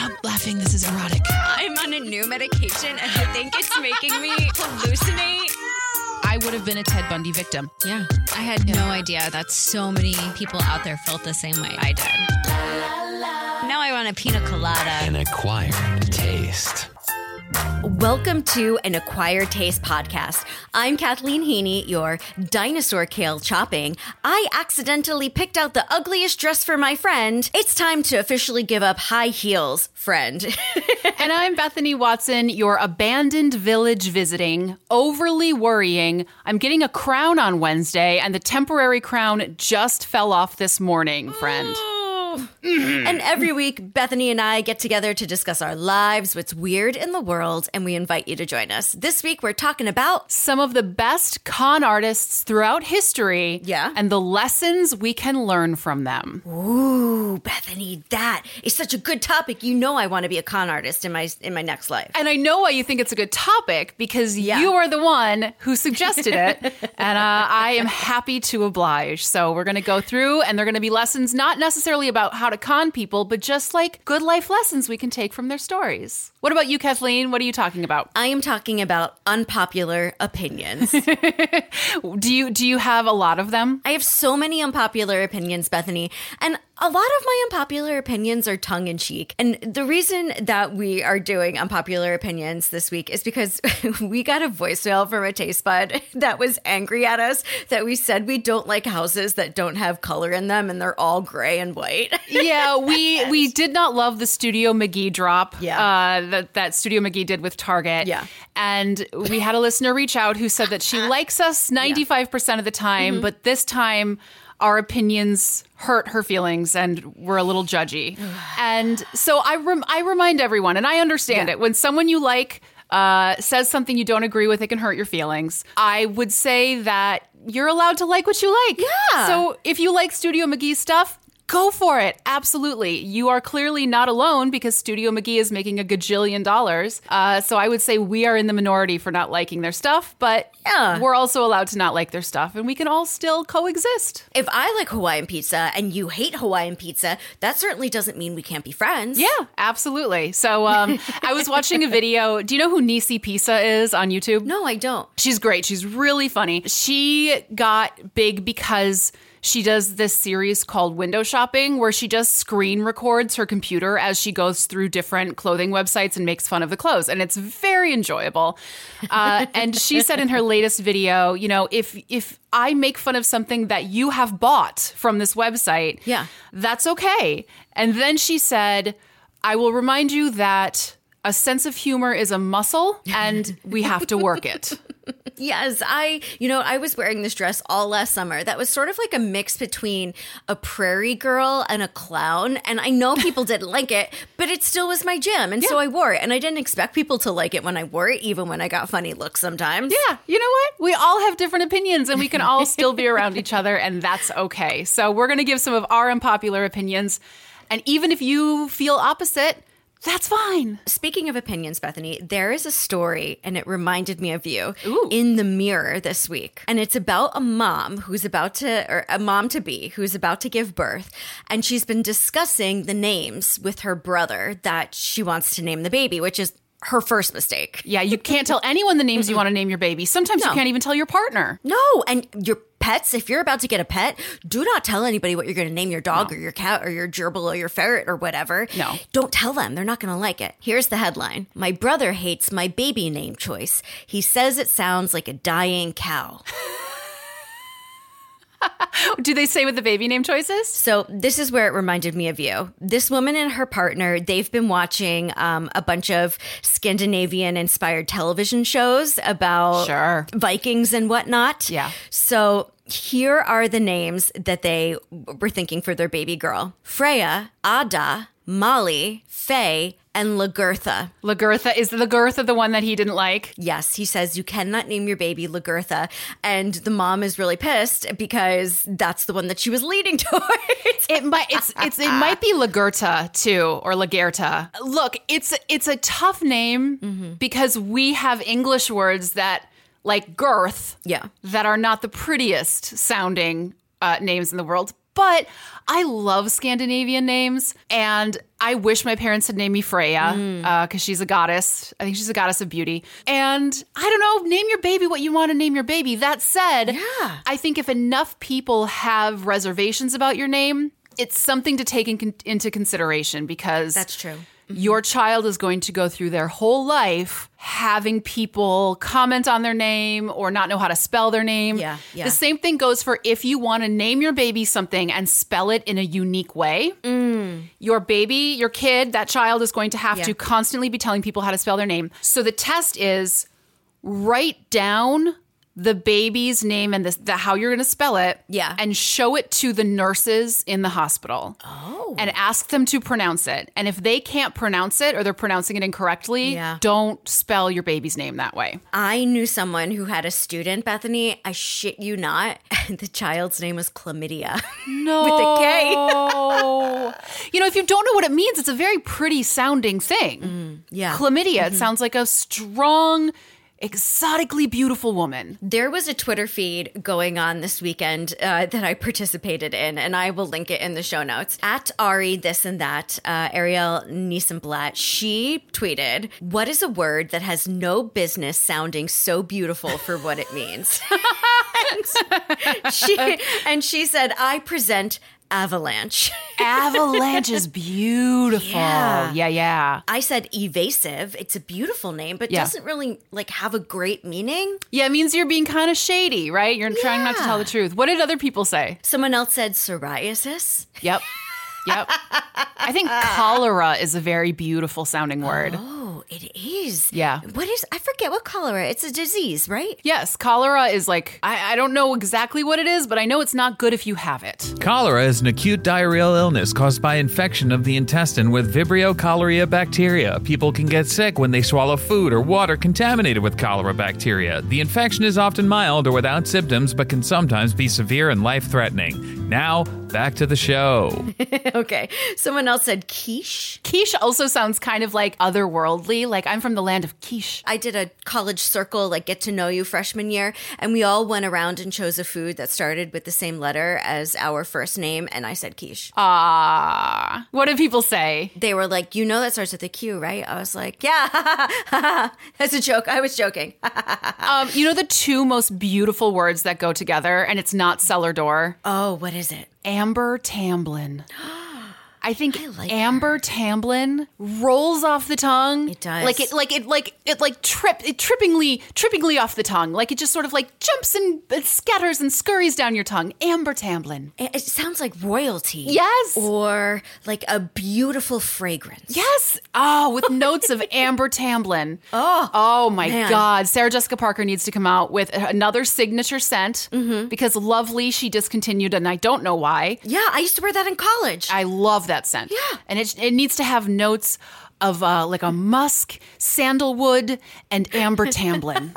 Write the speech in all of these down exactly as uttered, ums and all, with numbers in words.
Stop laughing. This is erotic. I'm on a new medication and I think it's making me hallucinate. I would have been a Ted Bundy victim. Yeah. I had yeah. no idea that so many people out there felt the same way I did. Now I want a pina colada. An acquired taste. Welcome to an Acquired Taste podcast. I'm Kathleen Heaney, your dinosaur kale chopping. I accidentally picked out the ugliest dress for my friend. It's time to officially give up high heels, friend. And I'm Bethany Watson, your abandoned village visiting, overly worrying. I'm getting a crown on Wednesday, and the temporary crown just fell off this morning, friend. And every week, Bethany and I get together to discuss our lives, what's weird in the world, and we invite you to join us. This week, we're talking about some of the best con artists throughout history, yeah, and the lessons we can learn from them. Ooh, Bethany, that is such a good topic. You know I want to be a con artist in my in my next life. And I know why you think it's a good topic, because yeah. you are the one who suggested it, and uh, I am happy to oblige. So we're going to go through, and they're going to be lessons not necessarily about how to con people, but just like good life lessons we can take from their stories. What about you, Kathleen? What are you talking about? I am talking about unpopular opinions. do you do you have a lot of them? I have so many unpopular opinions, Bethany, and a lot of my unpopular opinions are tongue-in-cheek. And the reason that we are doing unpopular opinions this week is because we got a voicemail from a taste bud that was angry at us that we said we don't like houses that don't have color in them and they're all gray and white. Yeah, we yes. we did not love the Studio McGee drop yeah. uh, that, that Studio McGee did with Target. Yeah. And we had a listener reach out who said that she likes us ninety-five percent of the time, mm-hmm. but this time our opinions hurt her feelings and we're a little judgy. And so I rem- I remind everyone, and I understand yeah. it, when someone you like uh, says something you don't agree with, it can hurt your feelings. I would say that you're allowed to like what you like. Yeah. So if you like Studio McGee stuff, go for it. Absolutely. You are clearly not alone because Studio McGee is making a gajillion dollars. Uh, so I would say we are in the minority for not liking their stuff, but yeah. we're also allowed to not like their stuff and we can all still coexist. If I like Hawaiian pizza and you hate Hawaiian pizza, that certainly doesn't mean we can't be friends. Yeah, absolutely. So um, I was watching a video. Do you know who Nisi Pizza is on YouTube? No, I don't. She's great. She's really funny. She got big because she does this series called Window Shopping where she just screen records her computer as she goes through different clothing websites and makes fun of the clothes. And it's very enjoyable. Uh, and she said in her latest video, you know, if if I make fun of something that you have bought from this website, yeah, that's okay. And then she said, I will remind you that a sense of humor is a muscle and we have to work it. Yes, I, you know, I was wearing this dress all last summer. That was sort of like a mix between a prairie girl and a clown. And I know people didn't like it, but it still was my jam. And yeah. so I wore it. And I didn't expect people to like it when I wore it, even when I got funny looks sometimes. Yeah, you know what? We all have different opinions and we can all still be around each other. And that's okay. So we're going to give some of our unpopular opinions. And even if you feel opposite, that's fine. Speaking of opinions, Bethany, there is a story, and it reminded me of you, Ooh. in the Mirror this week. And it's about a mom who's about to, or a mom-to-be who's about to give birth. And she's been discussing the names with her brother that she wants to name the baby, which is her first mistake. Yeah, you can't tell anyone the names you want to name your baby. Sometimes no. you can't even tell your partner. No, and your pets, if you're about to get a pet, do not tell anybody what you're going to name your dog no. or your cat or your gerbil or your ferret or whatever. No. Don't tell them. They're not going to like it. Here's the headline. My brother hates my baby name choice. He says it sounds like a dying cow. Do they say what the baby name choice is? So this is where it reminded me of you. This woman and her partner, they've been watching um, a bunch of Scandinavian-inspired television shows about sure. Vikings and whatnot. Yeah. So here are the names that they were thinking for their baby girl. Freya, Ada, Molly, Faye, and Lagertha. Lagertha, is Lagertha the one that he didn't like? Yes, he says you cannot name your baby Lagertha. And the mom is really pissed because that's the one that she was leading towards. It might it's it's it might be Lagertha too, or Lagertha. Look, it's it's a tough name mm-hmm. because we have English words that like girth yeah. that are not the prettiest sounding uh, names in the world. But I love Scandinavian names, and I wish my parents had named me Freya because mm. uh, she's a goddess. I think she's a goddess of beauty. And I don't know, name your baby what you want to name your baby. That said, yeah. I think if enough people have reservations about your name, it's something to take in con- into consideration because that's true. Mm-hmm. Your child is going to go through their whole life having people comment on their name or not know how to spell their name. Yeah, yeah. The same thing goes for if you want to name your baby something and spell it in a unique way. Mm. Your baby, your kid, that child is going to have yeah. to constantly be telling people how to spell their name. So the test is write down the baby's name and the, the how you're going to spell it, yeah, and show it to the nurses in the hospital. Oh. And ask them to pronounce it. And if they can't pronounce it or they're pronouncing it incorrectly, yeah. don't spell your baby's name that way. I knew someone who had a student, Bethany, I shit you not, the child's name was Chlamydia. No. With a K. You know, if you don't know what it means, it's a very pretty sounding thing. Mm, yeah. Chlamydia, Mm-hmm. it sounds like a strong, exotically beautiful woman. There was a Twitter feed going on this weekend uh, that I participated in, and I will link it in the show notes. At Ari this and that, uh, Ariel Nissenblatt, she tweeted, "What is a word that has no business sounding so beautiful for what it means?" and, she, and she said, "I present avalanche." Avalanche is beautiful. Yeah. yeah, yeah. I said evasive. It's a beautiful name, but Yeah. doesn't really like have a great meaning. Yeah, it means you're being kind of shady, right? You're trying not to Yeah. tell the truth. What did other people say? Someone else said psoriasis. Yep. Yep. I think cholera is a very beautiful sounding word. Oh, it is. Yeah. What is, I forget what cholera. It's a disease, right? Yes, cholera is like, I, I don't know exactly what it is, but I know it's not good if you have it. Cholera is an acute diarrheal illness caused by infection of the intestine with Vibrio cholerae bacteria. People can get sick when they swallow food or water contaminated with cholera bacteria. The infection is often mild or without symptoms, but can sometimes be severe and life-threatening. Now, back to the show. Okay. Someone else said quiche. Quiche also sounds kind of like otherworldly, like I'm from the land of quiche. I did a college circle, like get to know you freshman year, and we all went around and chose a food that started with the same letter as our first name, and I said quiche. Ah, what did people say? They were like, you know that starts with a Q, right? I was like, yeah, that's a joke. I was joking. um, you know the two most beautiful words that go together, and it's not cellar door? Oh, what is it? Amber Tamblyn. I think I like Amber her. Tamblyn rolls off the tongue. It does. Like it, like it, like it, like trip, it trippingly, trippingly off the tongue. Like it just sort of like jumps and it scatters and scurries down your tongue. Amber Tamblyn. It it sounds like royalty. Yes. Or like a beautiful fragrance. Yes. Oh, with notes of Amber Tamblyn. Oh. Oh my man. God. Sarah Jessica Parker needs to come out with another signature scent Mm-hmm. because Lovely she discontinued and I don't know why. Yeah, I used to wear that in college. I love that scent. Yeah. And it, it needs to have notes of uh, like a musk, sandalwood, and Amber Tamblyn.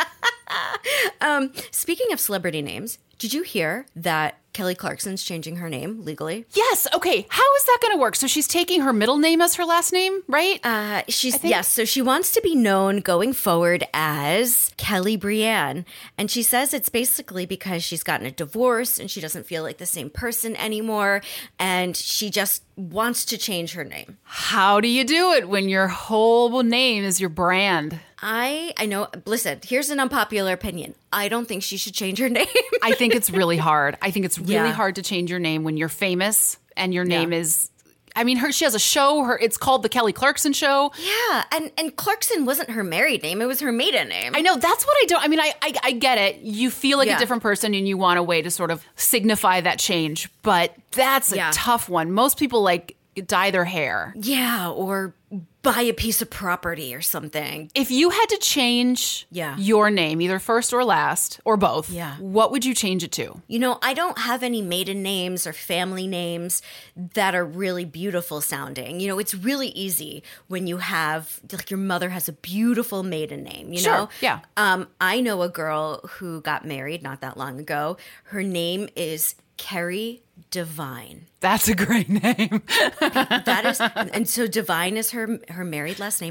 um, speaking of celebrity names, did you hear that Kelly Clarkson's changing her name legally? Yes. Okay. How is that going to work? So she's taking her middle name as her last name, right? Uh, she's yes. So she wants to be known going forward as Kelly Brienne, and she says it's basically because she's gotten a divorce and she doesn't feel like the same person anymore, and she just wants to change her name. How do you do it when your whole name is your brand? I I know. Listen, here's an unpopular opinion. I don't think she should change her name. I think it's really hard. I think it's really Yeah. hard to change your name when you're famous and your name Yeah. is. I mean, her. She has a show. Her. It's called the Kelly Clarkson Show. Yeah, and and Clarkson wasn't her married name; it was her maiden name. I know that's what I don't. I mean, I I, I get it. You feel like Yeah. a different person, and you want a way to sort of signify that change. But that's a Yeah. tough one. Most people like dye their hair. Yeah, or buy a piece of property or something. If you had to change Yeah. your name, either first or last, or both, Yeah. what would you change it to? You know, I don't have any maiden names or family names that are really beautiful sounding. You know, it's really easy when you have, like, your mother has a beautiful maiden name, you Sure, know? yeah. Um, I know a girl who got married not that long ago. Her name is Carrie Devine. That's a great name. That is, and, and so Devine is her her married last name.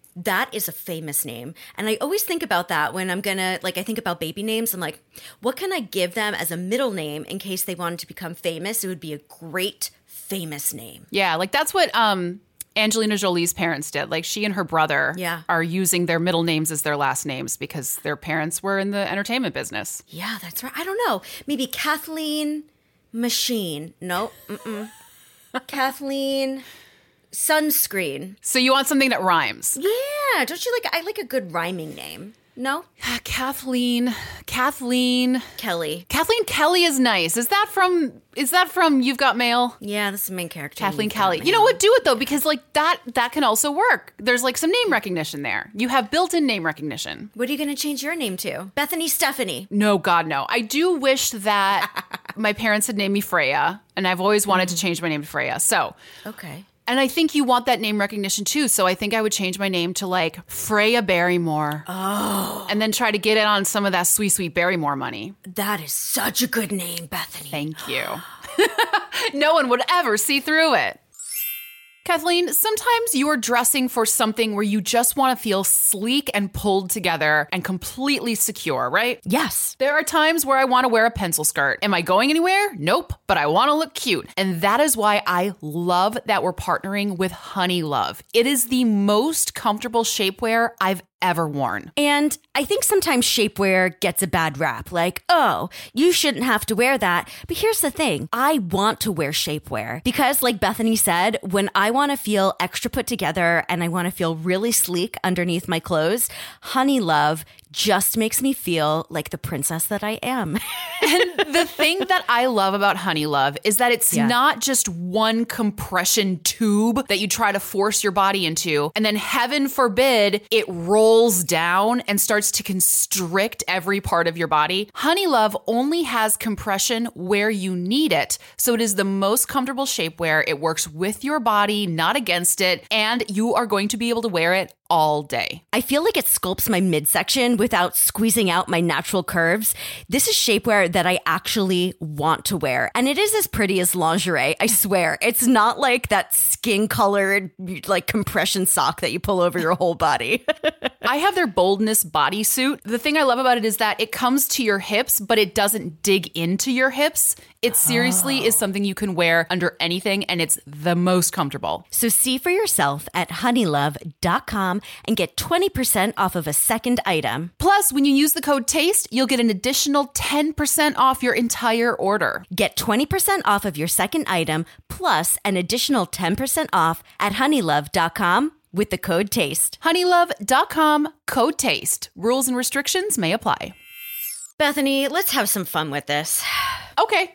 That is a famous name. And I always think about that when I'm going to, like, I think about baby names. I'm like, what can I give them as a middle name in case they wanted to become famous? It would be a great famous name. Yeah, like that's what um, Angelina Jolie's parents did. Like she and her brother yeah. are using their middle names as their last names because their parents were in the entertainment business. Yeah, that's right. I don't know. Maybe Kathleen Machine. No. Mm-mm. Kathleen Sunscreen. So you want something that rhymes? Yeah. Don't you like, I like a good rhyming name. No? Kathleen, Kathleen. Kelly. Kathleen Kelly is nice. Is that from, is that from You've Got Mail? Yeah, that's the main character. Kathleen You've Kelly. Got You know Mail. what? Do it though, because like that, that can also work. There's like some name recognition there. You have built-in name recognition. What are you going to change your name to? Bethany Stephanie. No, God, no. I do wish that my parents had named me Freya, and I've always wanted to change my name to Freya. So, Okay. and I think you want that name recognition too. So I think I would change my name to like Freya Barrymore. Oh. And then try to get in on some of that sweet, sweet Barrymore money. That is such a good name, Bethany. Thank you. No one would ever see through it. Kathleen, sometimes you are dressing for something where you just want to feel sleek and pulled together and completely secure, right? Yes. There are times where I want to wear a pencil skirt. Am I going anywhere? Nope, but I want to look cute. And that is why I love that we're partnering with Honey Love. It is the most comfortable shapewear I've ever worn. And I think sometimes shapewear gets a bad rap. Like, oh, you shouldn't have to wear that. But here's the thing. I want to wear shapewear because, like Bethany said, when I want to feel extra put together and I want to feel really sleek underneath my clothes, Honey Love just makes me feel like the princess that I am. And the thing that I love about Honey Love is that it's Yeah. not just one compression tube that you try to force your body into, and then heaven forbid it rolls down and starts to constrict every part of your body. Honey Love only has compression where you need it. So it is the most comfortable shapewear. It works with your body, not against it, and you are going to be able to wear it all day. I feel like it sculpts my midsection without squeezing out my natural curves. This is shapewear that I actually want to wear. And it is as pretty as lingerie, I swear. It's not like that skin-colored, like, compression sock that you pull over your whole body. I have their Boldness bodysuit. The thing I love about it is that it comes to your hips, but it doesn't dig into your hips. It seriously oh. is something you can wear under anything, and it's the most comfortable. So see for yourself at honeylove dot com and get twenty percent off of a second item. Plus, when you use the code TASTE, you'll get an additional ten percent off your entire order. Get twenty percent off of your second item, plus an additional ten percent off at honeylove dot com with the code TASTE. honeylove dot com, code TASTE. Rules and restrictions may apply. Bethany, let's have some fun with this. Okay.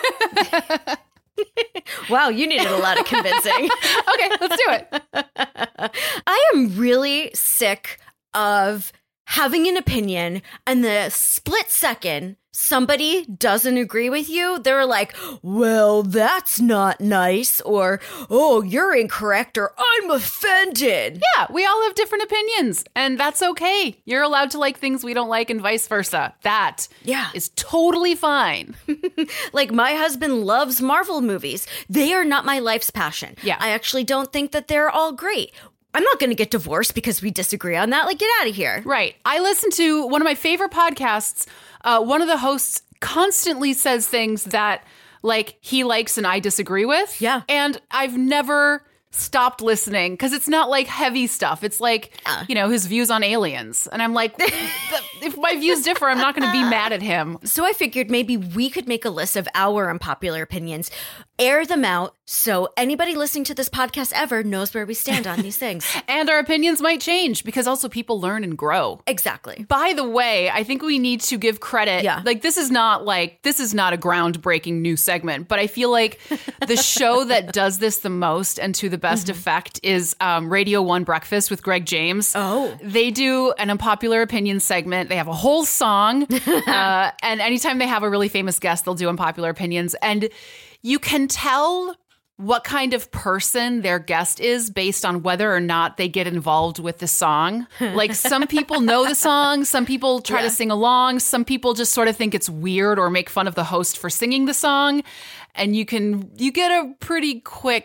Wow, you needed a lot of convincing. Okay, let's do it. I am really sick of having an opinion and the split second somebody doesn't agree with you, they're like, well, that's not nice, or, oh, you're incorrect, or I'm offended. Yeah, we all have different opinions, and that's okay. You're allowed to like things we don't like and vice versa. That yeah. is totally fine. Like, my husband loves Marvel movies. They are not my life's passion. Yeah. I actually don't think that they're all great. I'm not going to get divorced because we disagree on that. Like, get out of here. Right. I listen to one of my favorite podcasts. Uh, one of the hosts constantly says things that, like, he likes and I disagree with. Yeah. And I've never stopped listening because it's not like heavy stuff. It's like, yeah. you know, his views on aliens. And I'm like, if my views differ, I'm not going to be mad at him. So I figured maybe we could make a list of our unpopular opinions, air them out, so anybody listening to this podcast ever knows where we stand on these things. And our opinions might change because also people learn and grow. Exactly. By the way, I think we need to give credit. Yeah. Like, this is not like, this is not a groundbreaking new segment, but I feel like the show that does this the most and to the best mm-hmm. effect is um, Radio One Breakfast with Greg James. Oh. They do an unpopular opinion segment. They have a whole song. uh, and anytime they have a really famous guest, they'll do unpopular opinions. And you can tell what kind of person their guest is based on whether or not they get involved with the song. Like, some people know the song, some people try yeah. to sing along, some people just sort of think it's weird or make fun of the host for singing the song. And you can, you get a pretty quick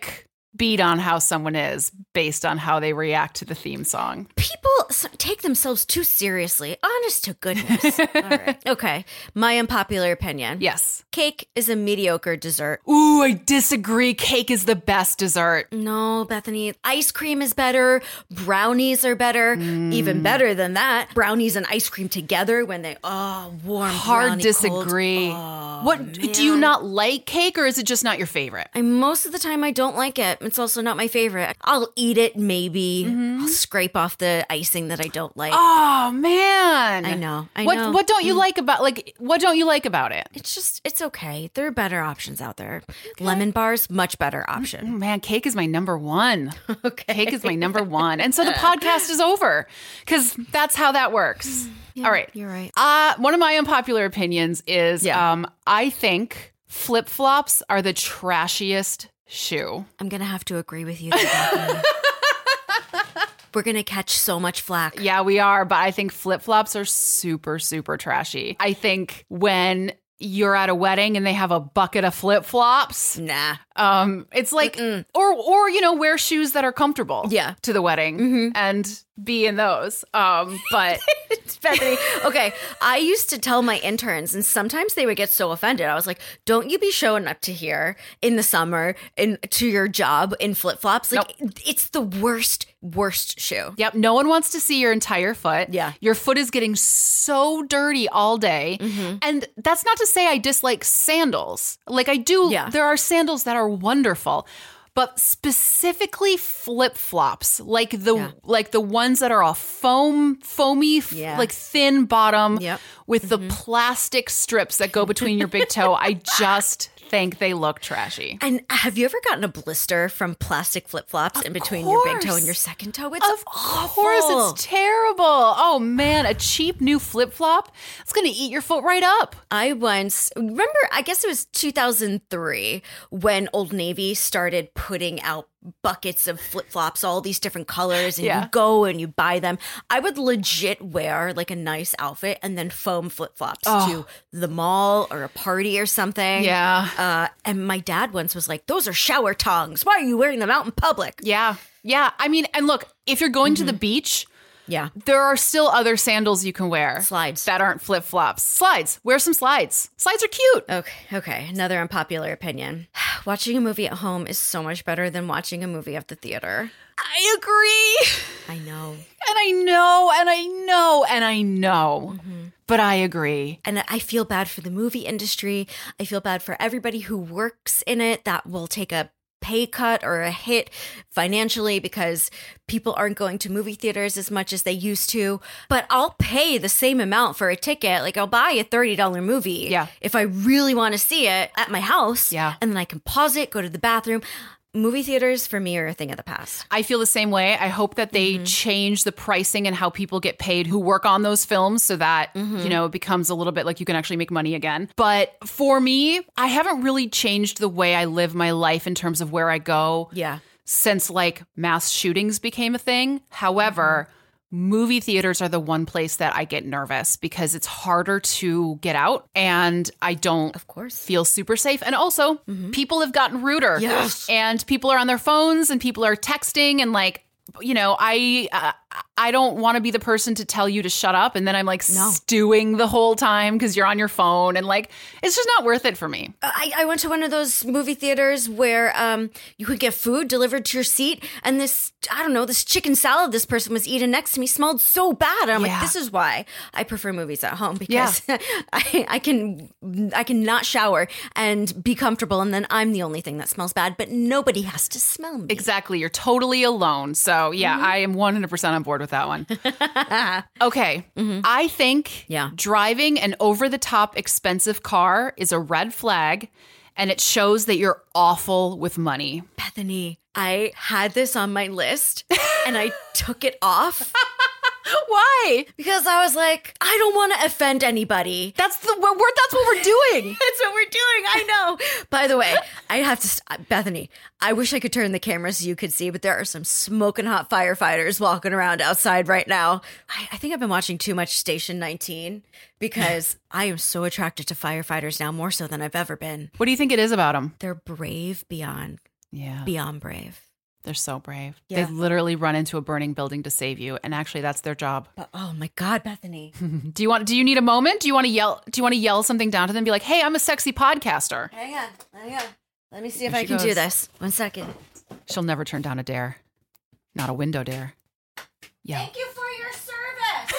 beat on how someone is based on how they react to the theme song. People s- take themselves too seriously. Honest to goodness. All right. Okay. My unpopular opinion. Yes. Cake is a mediocre dessert. Ooh, I disagree. Cake is the best dessert. No, Bethany. Ice cream is better. Brownies are better. Even better than that, brownies and ice cream together when they, oh, warm Hard brownie, disagree. cold. What do you not like cake, or is it just not your favorite? I, most of the time, I don't like it. It's also not my favorite. I'll eat it, maybe. I'll scrape off the icing that I don't like. Oh man, I know. I what know. what don't you like about like what don't you like about it? It's just, it's okay. There are better options out there. Lemon bars, much better option. Oh, man, cake is my number one. Okay. Cake is my number one, and so the podcast is over because that's how that works. All right, You're right. Uh, one of my unpopular opinions is Yeah. um, I think flip flops are the trashiest shoe. I'm going to have to agree with you. Bethany. We're going to catch so much flack. Yeah, we are, but I think flip flops are super, super trashy. I think when you're at a wedding and they have a bucket of flip flops, Nah. um, it's like, or or you know, wear shoes that are comfortable, Yeah. to the wedding and be in those. Um, but Bethany. Okay, I used to tell my interns, and sometimes they would get so offended. I was like, "Don't you be showing up to here in the summer in to your job in flip flops? Like, it's the worst, worst shoe." Yep, no one wants to see your entire foot. Yeah. Your foot is getting so dirty all day. And that's not to say I dislike sandals. Like I do, Yeah. there are sandals that are wonderful. But specifically flip-flops, like the Yeah. like the ones that are all foam, foamy, f- Yeah. like thin bottom Yep. with the plastic strips that go between your big toe. I just think they look trashy. And have you ever gotten a blister from plastic flip flops in between your big toe course. and your second toe? It's Of awful. course, it's terrible. Oh man, a cheap new flip flop, it's gonna eat your foot right up. I once remember, I guess it was two thousand three when Old Navy started putting out buckets of flip flops, all these different colors, and Yeah. you go and you buy them. I would legit wear like a nice outfit and then foam flip flops to the mall or a party or something. Yeah. Uh, and my dad once was like, "Those are shower tongs. Why are you wearing them out in public?" Yeah, yeah. I mean, and look, if you're going to the beach, Yeah. there are still other sandals you can wear. Slides. that aren't flip flops. Slides. Wear some slides. Slides are cute. Okay, okay. Another unpopular opinion. Watching a movie at home is so much better than watching a movie at the theater. I agree. I know. And I know, and I know, and I know. Mm-hmm. But I agree. And I feel bad for the movie industry. I feel bad for everybody who works in it that will take a pay cut or a hit financially because people aren't going to movie theaters as much as they used to. But I'll pay the same amount for a ticket. Like I'll buy a thirty dollars movie Yeah. if I really want to see it at my house. Yeah. And then I can pause it, go to the bathroom. Movie theaters for me are a thing of the past. I feel the same way. I hope that they Mm-hmm. change the pricing and how people get paid who work on those films so that, Mm-hmm. you know, it becomes a little bit like you can actually make money again. But for me, I haven't really changed the way I live my life in terms of where I go Yeah. since like mass shootings became a thing. However, movie theaters are the one place that I get nervous because it's harder to get out and I don't Of course. feel super safe. And also, people have gotten ruder. Yes. And people are on their phones and people are texting and like, you know, I uh, I don't want to be the person to tell you to shut up and then I'm like No. stewing the whole time because you're on your phone and like it's just not worth it for me. I, I went to one of those movie theaters where um, you could get food delivered to your seat, and this, I don't know, this chicken salad this person was eating next to me smelled so bad. And I'm Yeah. like, this is why I prefer movies at home because I, I can I can not shower and be comfortable, and then I'm the only thing that smells bad, but nobody has to smell me. Exactly. You're totally alone. So, yeah, I am one hundred percent on board with that one. Okay. I think Yeah. driving an over-the-top expensive car is a red flag, and it shows that you're awful with money. Bethany, I had this on my list, and I took it off. Why? Because I was like, I don't want to offend anybody. That's the we're, we're- that's what we're doing. That's what we're doing. I know. By the way, I have to, st- Bethany, I wish I could turn the camera so you could see, but there are some smoking hot firefighters walking around outside right now. I, I think I've been watching too much Station nineteen because I am so attracted to firefighters now, more so than I've ever been. What do you think it is about them? They're brave beyond Yeah. beyond brave. They're so brave. Yeah. They literally run into a burning building to save you. And actually, that's their job. But oh my God, Bethany. Do you want, do you need a moment? Do you want to yell, do you want to yell something down to them? Be like, hey, I'm a sexy podcaster. Hang on, hang on. Let me see if There I she can do goes. this. One second. She'll never turn down a dare. Not a window dare. Yeah. Thank you for your service.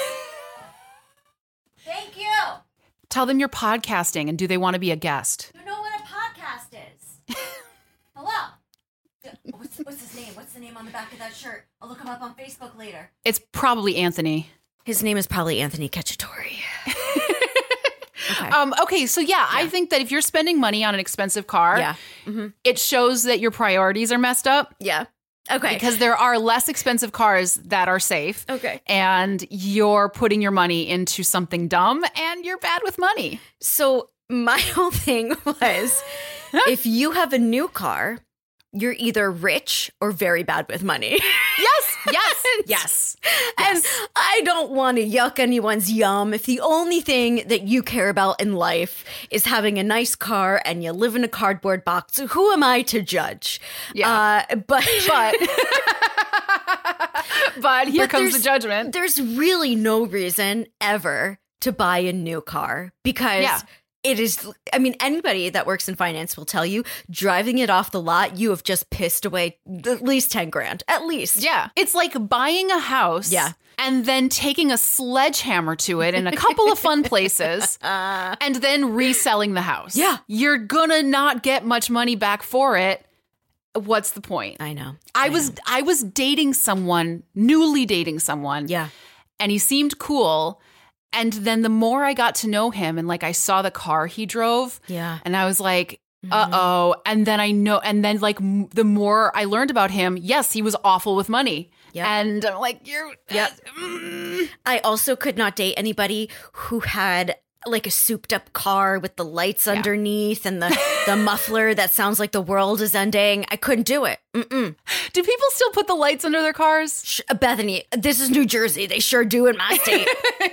Thank you. Tell them you're podcasting and do they want to be a guest? You know what a podcast is? Hello. What's, what's his name? What's the name on the back of that shirt? I'll look him up on Facebook later. It's probably Anthony. His name is probably Anthony Cacciatore. Okay. Um, okay, so yeah, I think that if you're spending money on an expensive car, Yeah. Mm-hmm. it shows that your priorities are messed up. Yeah. Okay. Because there are less expensive cars that are safe. Okay. And you're putting your money into something dumb and you're bad with money. So my whole thing was, if you have a new car, you're either rich or very bad with money. Yes, yes, yes. And I don't want to yuck anyone's yum. If the only thing that you care about in life is having a nice car and you live in a cardboard box, who am I to judge? Yeah. Uh, but But, but here but comes the there's- judgment. There's really no reason ever to buy a new car because Yeah. it is, I mean, anybody that works in finance will tell you, driving it off the lot, you have just pissed away at least ten grand, at least. Yeah. It's like buying a house. Yeah. And then taking a sledgehammer to it in a couple of fun places and then reselling the house. Yeah. You're gonna not get much money back for it. What's the point? I know. I was I was dating someone, newly dating someone. Yeah. And he seemed cool. And then the more I got to know him and like I saw the car he drove. Yeah. And I was like, uh-oh. And then I know, and then like m- the more I learned about him, yes, he was awful with money. Yep. And I'm like, you're, Yep. I also could not date anybody who had like a souped up car with the lights underneath and the, the muffler that sounds like the world is ending. I couldn't do it. Mm-mm. do people still put the lights under their cars? Sh- Bethany, this is New Jersey. They sure do in my state.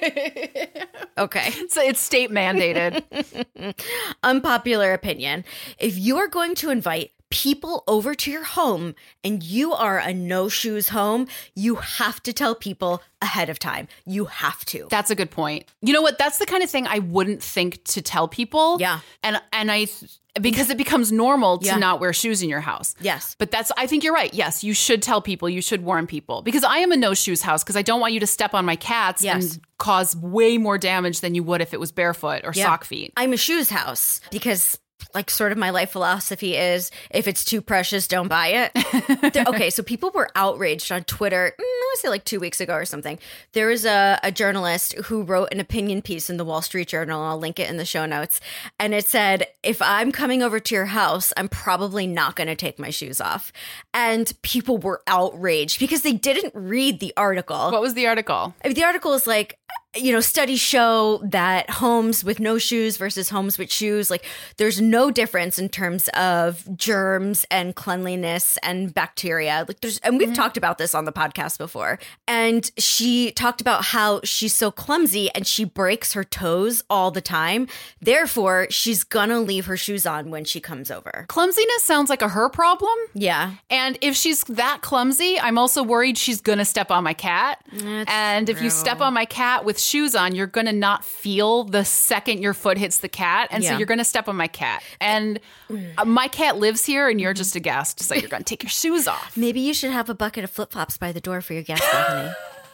Okay. So it's state mandated. Unpopular opinion. If you are going to invite people over to your home and you are a no shoes home, you have to tell people ahead of time. You have to. That's a good point. You know what? That's the kind of thing I wouldn't think to tell people. Yeah. And and I because it becomes normal to Yeah. not wear shoes in your house. Yes. But that's I think you're right. Yes, you should tell people, you should warn people. Because I am a no shoes house because I don't want you to step on my cats Yes. and cause way more damage than you would if it was barefoot or Yeah. sock feet. I'm a shoes house because like sort of my life philosophy is if it's too precious, don't buy it. There- okay, so people were outraged on Twitter, mm, I want to say like two weeks ago or something. There was a, a journalist who wrote an opinion piece in the Wall Street Journal. I'll link it in the show notes. And it said, if I'm coming over to your house, I'm probably not going to take my shoes off. And people were outraged because they didn't read the article. What was the article? I mean, the article is like, you know, studies show that homes with no shoes versus homes with shoes, like there's no difference in terms of germs and cleanliness and bacteria. Like there's, and we've talked about this on the podcast before. And she talked about how she's so clumsy and she breaks her toes all the time. Therefore, she's gonna leave her shoes on when she comes over. Clumsiness sounds like a her problem. Yeah. And if she's that clumsy, I'm also worried she's going to step on my cat. That's and if you true. step on my cat with shoes on, you're going to not feel the second your foot hits the cat. And Yeah. so you're going to step on my cat. And uh, my cat lives here and you're just a guest. So you're going to take your shoes off. Maybe you should have a bucket of flip flops by the door for your guests, Bethany.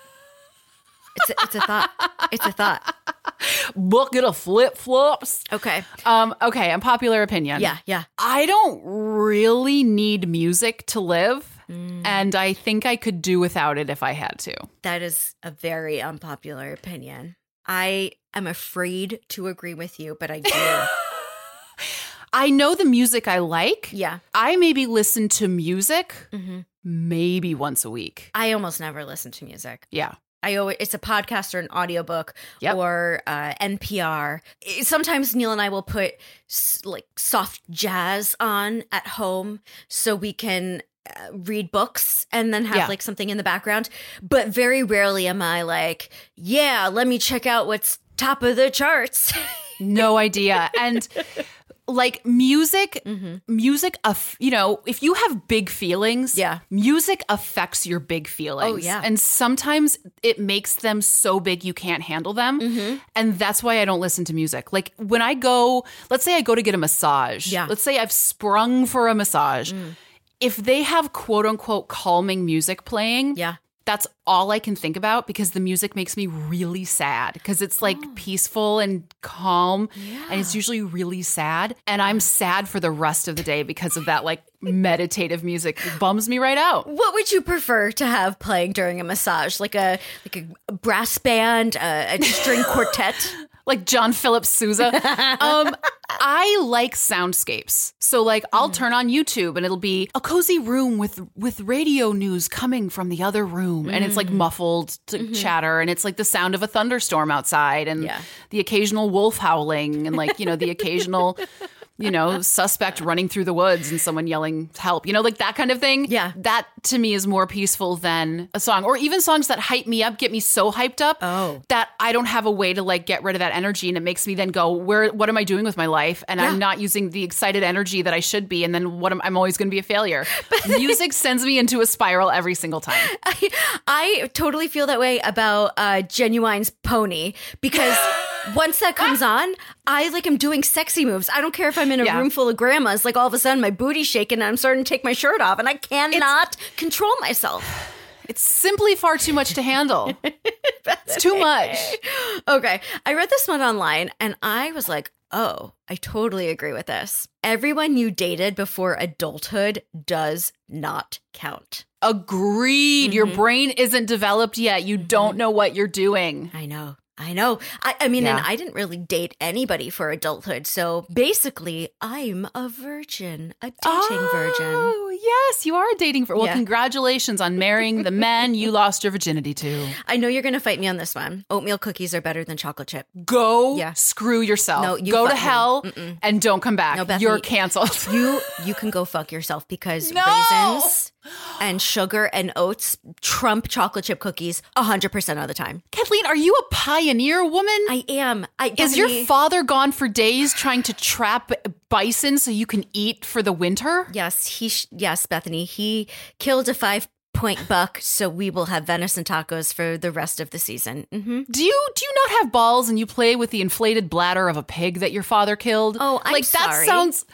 It's a, it's a thought. It's a thought. Bucket of flip flops. Okay. Um, okay, unpopular opinion. Yeah, yeah. I don't really need music to live. And I think I could do without it if I had to. That is a very unpopular opinion. I am afraid to agree with you, but I do. I know the music I like. Yeah. I maybe listen to music maybe once a week. I almost never listen to music. Yeah. I always, it's a podcast or an audiobook Yep. or uh, N P R. It- Sometimes Neil and I will put s- like soft jazz on at home so we can uh, read books and then have Yeah. like something in the background. But very rarely am I like, yeah, let me check out what's top of the charts. No idea. And like music, Mm-hmm. music, aff- you know, if you have big feelings, Yeah. music affects your big feelings. Oh, yeah. And sometimes it makes them so big you can't handle them. Mm-hmm. And that's why I don't listen to music. Like when I go, let's say I go to get a massage. Yeah. Let's say I've sprung for a massage. Mm. If they have quote unquote calming music playing, Yeah. that's all I can think about because the music makes me really sad because it's like Oh. peaceful and calm and it's usually really sad. And I'm sad for the rest of the day because of that like meditative music. It bums me right out. What would you prefer to have playing during a massage? Like a like a brass band, a, a string quartet? Like John Philip Sousa. um, I like soundscapes. So like I'll turn on YouTube and it'll be a cozy room with with radio news coming from the other room. And it's like muffled to chatter. And it's like the sound of a thunderstorm outside and Yeah. the occasional wolf howling and like, you know, the occasional, you know, suspect running through the woods and someone yelling help, you know, like that kind of thing. Yeah. That to me is more peaceful than a song or even songs that hype me up, get me so hyped up Oh. that I don't have a way to like get rid of that energy. And it makes me then go, where, what am I doing with my life? And Yeah. I'm not using the excited energy that I should be. And then what am, I'm always going to be a failure. Music sends me into a spiral every single time. I, I totally feel that way about uh, Genuine's Pony because once that comes on, I like am doing sexy moves. I don't care if I'm in a Yeah. room full of grandmas. Like all of a sudden, my booty's shaking and I'm starting to take my shirt off, and I cannot control myself. It's simply far too much to handle. It's too much. Okay, I read this one online, and I was like, "Oh, I totally agree with this. Everyone you dated before adulthood does not count." Agreed. Your brain isn't developed yet. You don't know what you're doing. I know. I know. I, I mean, Yeah. and I didn't really date anybody for adulthood. So basically, I'm a virgin, a dating virgin. Oh, yes, you are a dating virgin. Well, Yeah. congratulations on marrying the man you lost your virginity to. I know you're going to fight me on this one. Oatmeal cookies are better than chocolate chip. Go Yeah. screw yourself. No, you Go to fuck me. hell Mm-mm. and don't come back. No, Bethany, You're canceled. You you can go fuck yourself because No! raisins and sugar and oats trump chocolate chip cookies one hundred percent of the time. Kathleen, are you a pioneer woman? I am. I Is your Bethany- father gone for days trying to trap bison so you can eat for the winter? Yes, he. Sh- yes, Bethany. He killed a five point buck, so we will have venison tacos for the rest of the season. hmm Do you do you not have balls and you play with the inflated bladder of a pig that your father killed? Oh, I'm like that sorry. sounds.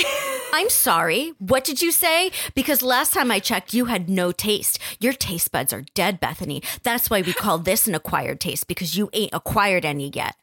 I'm sorry. What did you say? Because last time I checked, you had no taste. Your taste buds are dead, Bethany. That's why we call this an acquired taste, because you ain't acquired any yet.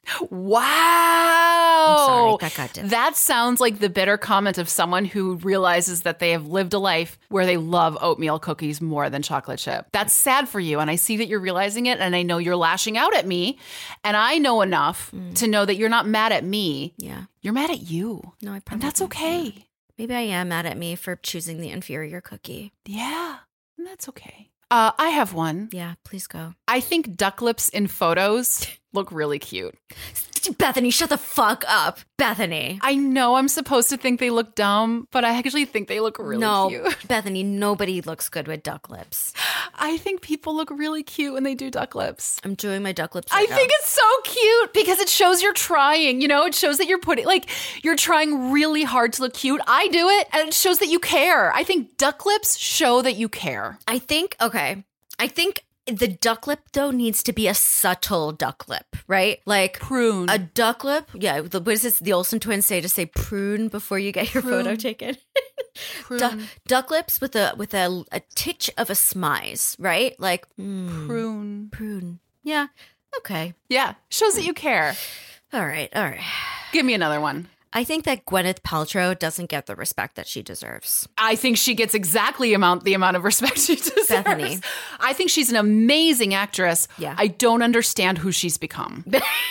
Wow. sorry, that got different. That sounds like the bitter comment of someone who realizes that they have lived a life where they love oatmeal cookies more than chocolate chip. That's sad for you. And I see that you're realizing it. And I know you're lashing out at me. And I know enough Mm. to know that you're not mad at me. Yeah. You're mad at you. No, I And probably that's okay. Maybe I am mad at me for choosing the inferior cookie. Yeah. And that's okay. Uh, I have one. Yeah, please go. I think duck lips in photos look really cute. Bethany, shut the fuck up. Bethany. I know I'm supposed to think they look dumb, but I actually think they look really no, cute. Bethany, nobody looks good with duck lips. I think people look really cute when they do duck lips. I'm doing my duck lips I right now. think it's so cute because it shows you're trying, you know, it shows that you're putting, like, you're trying really hard to look cute. I do it, and it shows that you care. I think duck lips show that you care. I think, okay, I think the duck lip, though, needs to be a subtle duck lip, right? Like Prune. a duck lip. Yeah, the, what is it? The Olsen twins say to say prune before you get your Prune. photo taken. Prune. Du- duck lips with a with a, a titch of a smize, right? Like mm, Prune. prune. Yeah. Okay. Yeah, shows that you care. All right. All right. Give me another one. I think that Gwyneth Paltrow doesn't get the respect that she deserves. I think she gets exactly amount the amount of respect she deserves. Bethany. I think she's an amazing actress. Yeah. I don't understand who she's become.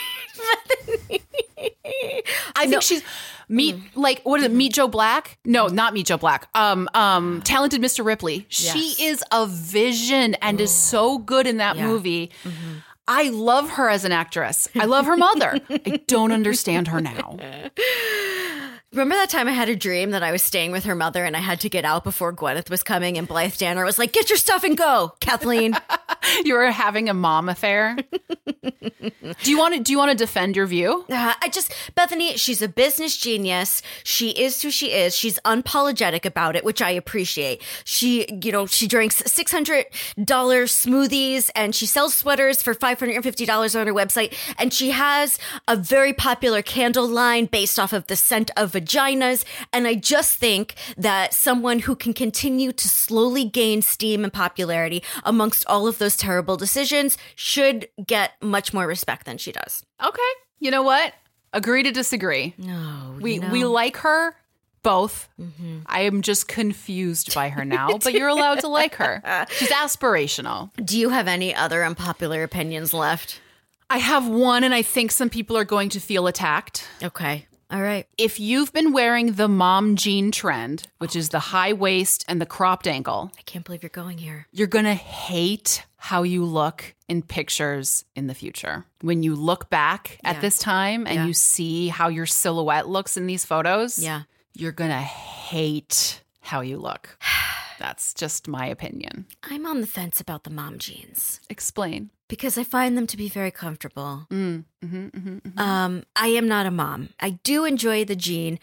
I think she's meet like what is it? Meet Joe Black? No, not Meet Joe Black. Um, um, Talented Mister Ripley. She Yes. is a vision and is so good in that Yeah. movie. I love her as an actress. I love her mother. I don't understand her now. Remember that time I had a dream that I was staying with her mother and I had to get out before Gwyneth was coming and Blythe Danner was like, get your stuff and go, Kathleen. You were having a mom affair. Do you want to? Do you want to defend your view? Uh, I just, Bethany, she's a business genius. She is who she is. She's unapologetic about it, which I appreciate. She, you know, she drinks six hundred dollars smoothies and she sells sweaters for five hundred fifty dollars on her website. And she has a very popular candle line based off of the scent of vaginas. And I just think that someone who can continue to slowly gain steam and popularity amongst all of those terrible decisions should get much more respect than she does. Okay. You know what? Agree to disagree. No, We you know. we like her both. Mm-hmm. I am just confused by her now, but you're allowed to like her. She's aspirational. Do you have any other unpopular opinions left? I have one, and I think some people are going to feel attacked. Okay. All right. If you've been wearing the mom jean trend, which is the high waist and the cropped ankle, I can't believe you're going here. you're going to hate how you look in pictures in the future. When you look back at Yeah. this time and Yeah. you see how your silhouette looks in these photos, Yeah. you're going to hate how you look. That's just my opinion. I'm on the fence about the mom jeans Explain. because I find them to be very comfortable. Mm, mm-hmm, mm-hmm, mm-hmm. Um, I am not a mom. I do enjoy the jean,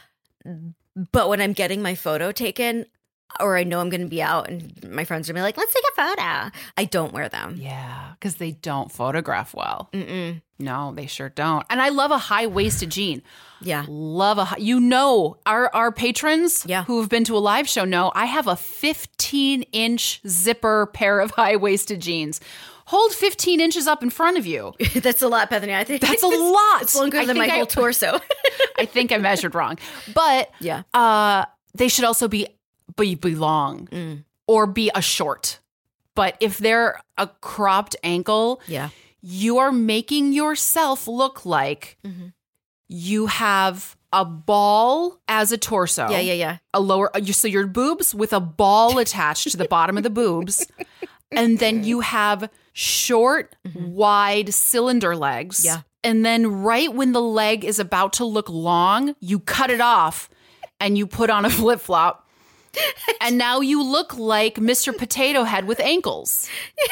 but when I'm getting my photo taken, or I know I'm going to be out and my friends are going to be like, let's take a photo, I don't wear them. Yeah, because they don't photograph well. Mm-mm. No, they sure don't. And I love a high-waisted jean. Yeah. Love a high, you know, our our patrons Yeah. who have been to a live show know I have a fifteen inch zipper pair of high-waisted jeans. Hold fifteen inches up in front of you. That's a lot, Bethany. I think That's a lot. It's longer I than my think I- whole torso. I think I measured wrong. But Yeah. uh, they should also be, be, be long Mm. or be a short. But if they're a cropped ankle, Yeah. you are making yourself look like Mhm. you have a ball as a torso. Yeah, yeah, yeah. A lower, uh, so your boobs with a ball attached to the bottom of the boobs. And then you have short, wide cylinder legs. Yeah. And then right when the leg is about to look long, you cut it off and you put on a flip flop. And now you look like Mister Potato Head with ankles.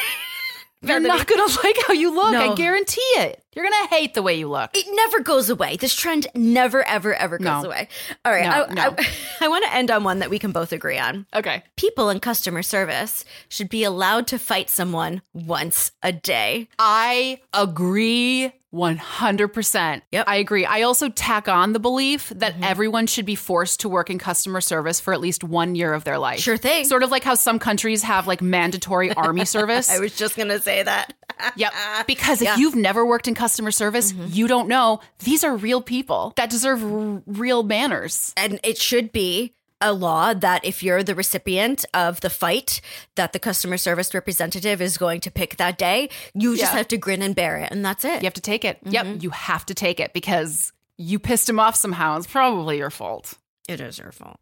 You're not going to like how you look. No. I guarantee it. You're going to hate the way you look. It never goes away. This trend never, ever, ever goes No. away. All right. No, I, no. I, I want to end on one that we can both agree on. Okay. People in customer service should be allowed to fight someone once a day. I agree one hundred percent. Yep. I agree. I also tack on the belief that everyone should be forced to work in customer service for at least one year of their life. Sure thing. Sort of like how some countries have like mandatory army service. I was just going to say that. Yep. Because if Yeah. you've never worked in customer service, you don't know. These are real people that deserve r- real manners. And it should be a law that if you're the recipient of the fight that the customer service representative is going to pick that day, you just Yeah. have to grin and bear it. And that's it. You have to take it. Yep. You have to take it because you pissed him off somehow. It's probably your fault. It is your fault.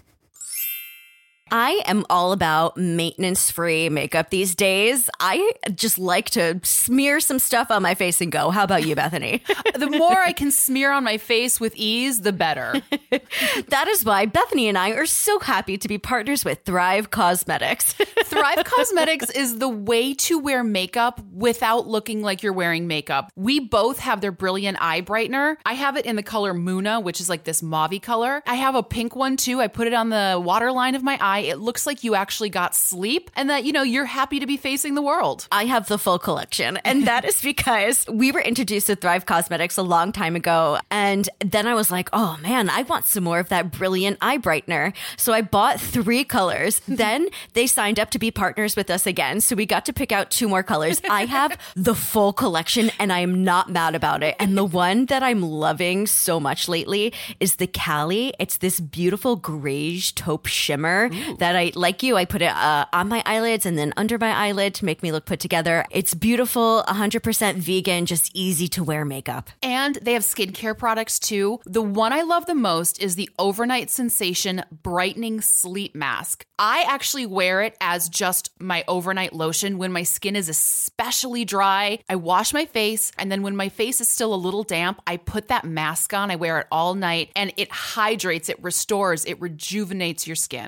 I am all about maintenance-free makeup these days. I just like to smear some stuff on my face and go. How about you, Bethany? The more I can smear on my face with ease, the better. That is why Bethany and I are so happy to be partners with Thrive Cosmetics. Thrive Cosmetics is the way to wear makeup without looking like you're wearing makeup. We both have their brilliant eye brightener. I have it in the color Muna, which is like this mauve color. I have a pink one too. I put it on the waterline of my eye. It looks like you actually got sleep and that, you know, you're happy to be facing the world. I have the full collection, and that is because we were introduced to Thrive Cosmetics a long time ago, and then I was like, oh man, I want some more of that brilliant eye brightener. So I bought three colors. Then they signed up to be partners with us again, so we got to pick out two more colors. I have the full collection, and I am not mad about it. And the one that I'm loving so much lately is the Cali. It's this beautiful grayish taupe shimmer that I, like you, I put it uh, on my eyelids and then under my eyelid to make me look put together. It's beautiful, one hundred percent vegan, just easy to wear makeup. And they have skincare products too. The one I love the most is the Overnight Sensation Brightening Sleep Mask. I actually wear it as just my overnight lotion when my skin is especially dry. I wash my face, and then when my face is still a little damp, I put that mask on. I wear it all night, and it hydrates, it restores, it rejuvenates your skin. I know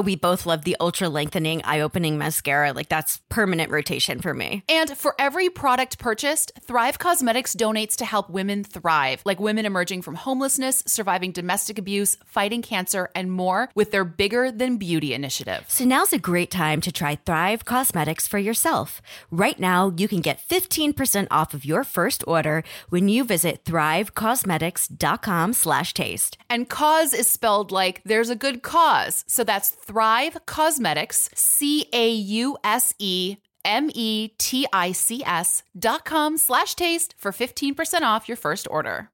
know we both love the ultra lengthening, eye-opening mascara. Like that's permanent rotation for me. And for every product purchased, Thrive Cosmetics donates to help women thrive, like women emerging from homelessness, surviving domestic abuse, fighting cancer, and more with their Bigger Than Beauty initiative. So now's a great time to try Thrive Cosmetics for yourself. Right now, you can get fifteen percent off of your first order when you visit thrivecosmetics.com slash taste. And cause is spelled like there's a good cause. So that's Thrive Cosmetics, C A U S E M E T I C S dot com slash taste for fifteen percent off your first order.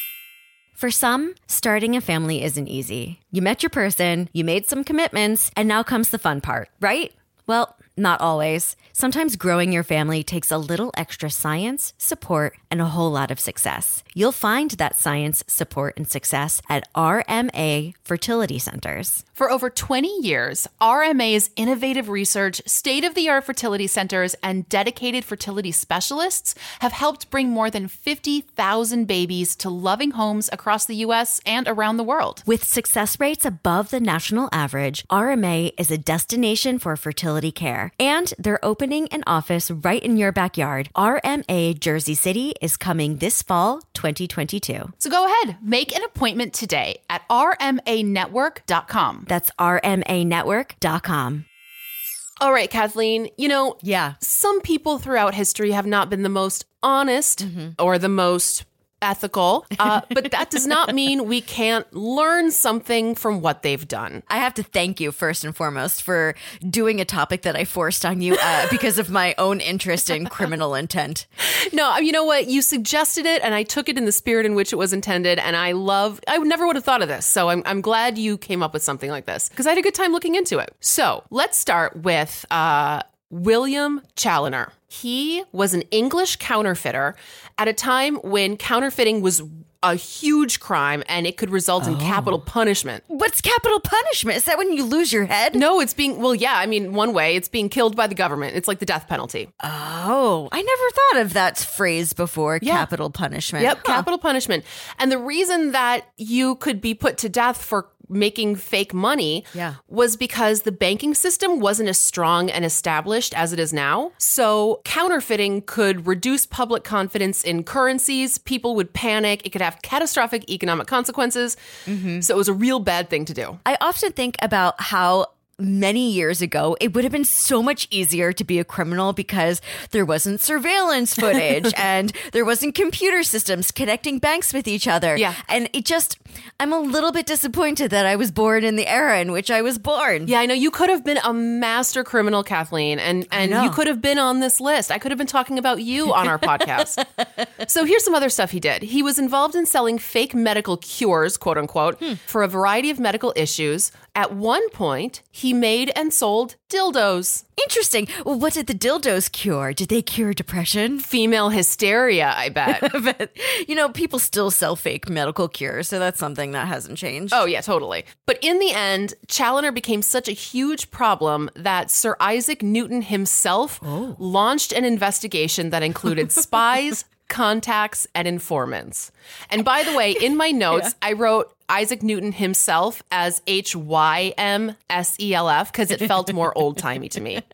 For some, starting a family isn't easy. You met your person, you made some commitments, and now comes the fun part, right? Well, not always. Sometimes growing your family takes a little extra science, support, and a whole lot of success. You'll find that science, support, and success at R M A Fertility Centers. For over twenty years, R M A's innovative research, state-of-the-art fertility centers, and dedicated fertility specialists have helped bring more than fifty thousand babies to loving homes across the U S and around the world. With success rates above the national average, R M A is a destination for fertility care. And they're opening an office right in your backyard. R M A Jersey City is coming this fall, twenty twenty-two. So go ahead, make an appointment today at R M A network dot com. That's R M A network dot com. All right, Kathleen, you know, Yeah. some people throughout history have not been the most honest or the most ethical, uh, but that does not mean we can't learn something from what they've done. I have to thank you first and foremost for doing a topic that I forced on you uh, because of my own interest in criminal intent. No, you know what? You suggested it, and I took it in the spirit in which it was intended, and I love, I never would have thought of this, so I'm, I'm glad you came up with something like this, because I had a good time looking into it. So let's start with uh, William Chaloner. He was an English counterfeiter at a time when counterfeiting was a huge crime and it could result in capital punishment. What's capital punishment? Is that when you lose your head? No, it's being, well, yeah, I mean, one way, it's being killed by the government. It's like the death penalty. Oh, I never thought of that phrase before, Yeah. capital punishment. Yep, Huh. capital punishment. And the reason that you could be put to death for making fake money Yeah. was because the banking system wasn't as strong and established as it is now. So counterfeiting could reduce public confidence in currencies. People would panic. It could have catastrophic economic consequences. So it was a real bad thing to do. I often think about how many years ago, it would have been so much easier to be a criminal because there wasn't surveillance footage and there wasn't computer systems connecting banks with each other. Yeah. And it just, I'm a little bit disappointed that I was born in the era in which I was born. Yeah, I know you could have been a master criminal, Kathleen, and, and know. you could have been on this list. I could have been talking about you on our podcast. So here's some other stuff he did. He was involved in selling fake medical cures, quote unquote, Hmm. for a variety of medical issues. At one point, he made and sold dildos. Interesting. Well, what did the dildos cure? Did they cure depression? Female hysteria, I bet. But, you know, people still sell fake medical cures, so that's something that hasn't changed. Oh, yeah, totally. But in the end, Chaloner became such a huge problem that Sir Isaac Newton himself launched an investigation that included spies, contacts, and informants. And by the way, in my notes, I wrote Isaac Newton himself as H Y M S E L F because it felt more old-timey to me.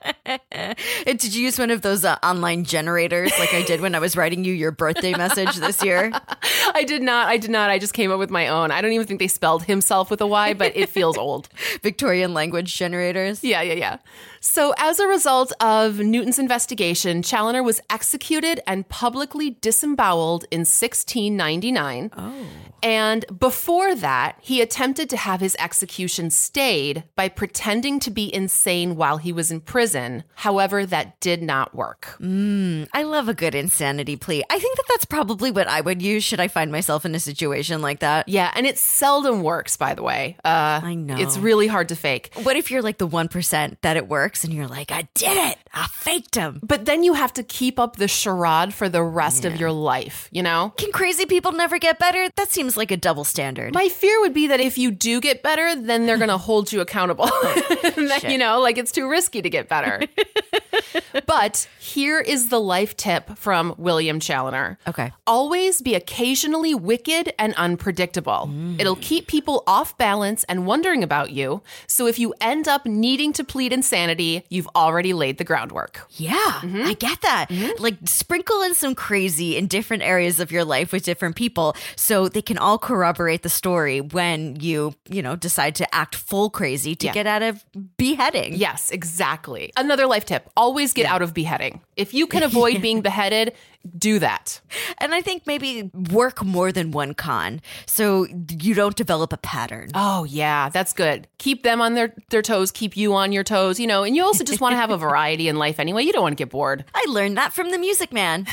Did you use one of those uh, online generators like I did when I was writing you your birthday message this year? I did not. I did not. I just came up with my own. I don't even think they spelled himself with a Y, but it feels old. Victorian language generators? Yeah, yeah, yeah. So as a result of Newton's investigation, Chaloner was executed and publicly disemboweled in sixteen ninety-nine. Oh. And before that, he attempted to have his execution stayed by pretending to be insane while he was in prison. However, that did not work. Mm, I love a good insanity plea. I think that that's probably what I would use should I find myself in a situation like that. Yeah, and it seldom works, by the way. Uh, I know. It's really hard to fake. What if you're like the one percent that it works and you're like, I did it. I faked him. But then you have to keep up the charade for the rest of your life, you know? Can crazy people never get better? That seems like a double standard. My fear would be that if you do get better, then they're going to hold you accountable. That, you know, like it's too risky to get better. But here is the life tip from William Challoner. Okay. Always be occasionally wicked and unpredictable. Mm. It'll keep people off balance and wondering about you. So if you end up needing to plead insanity, you've already laid the groundwork. Yeah, mm-hmm. I get that. Mm-hmm. Like sprinkle in some crazy in different areas of your life with different people so they can all corroborate the story when you, you know, decide to act full crazy to yeah. get out of beheading. Yes, exactly. Another life tip, always get yeah. out of beheading. If you can avoid being beheaded, do that. And I think maybe work more than one con so you don't develop a pattern. Oh, yeah, that's good. Keep them on their, their toes, keep you on your toes, you know, and you also just want to have a variety in life anyway. You don't want to get bored. I learned that from the Music Man.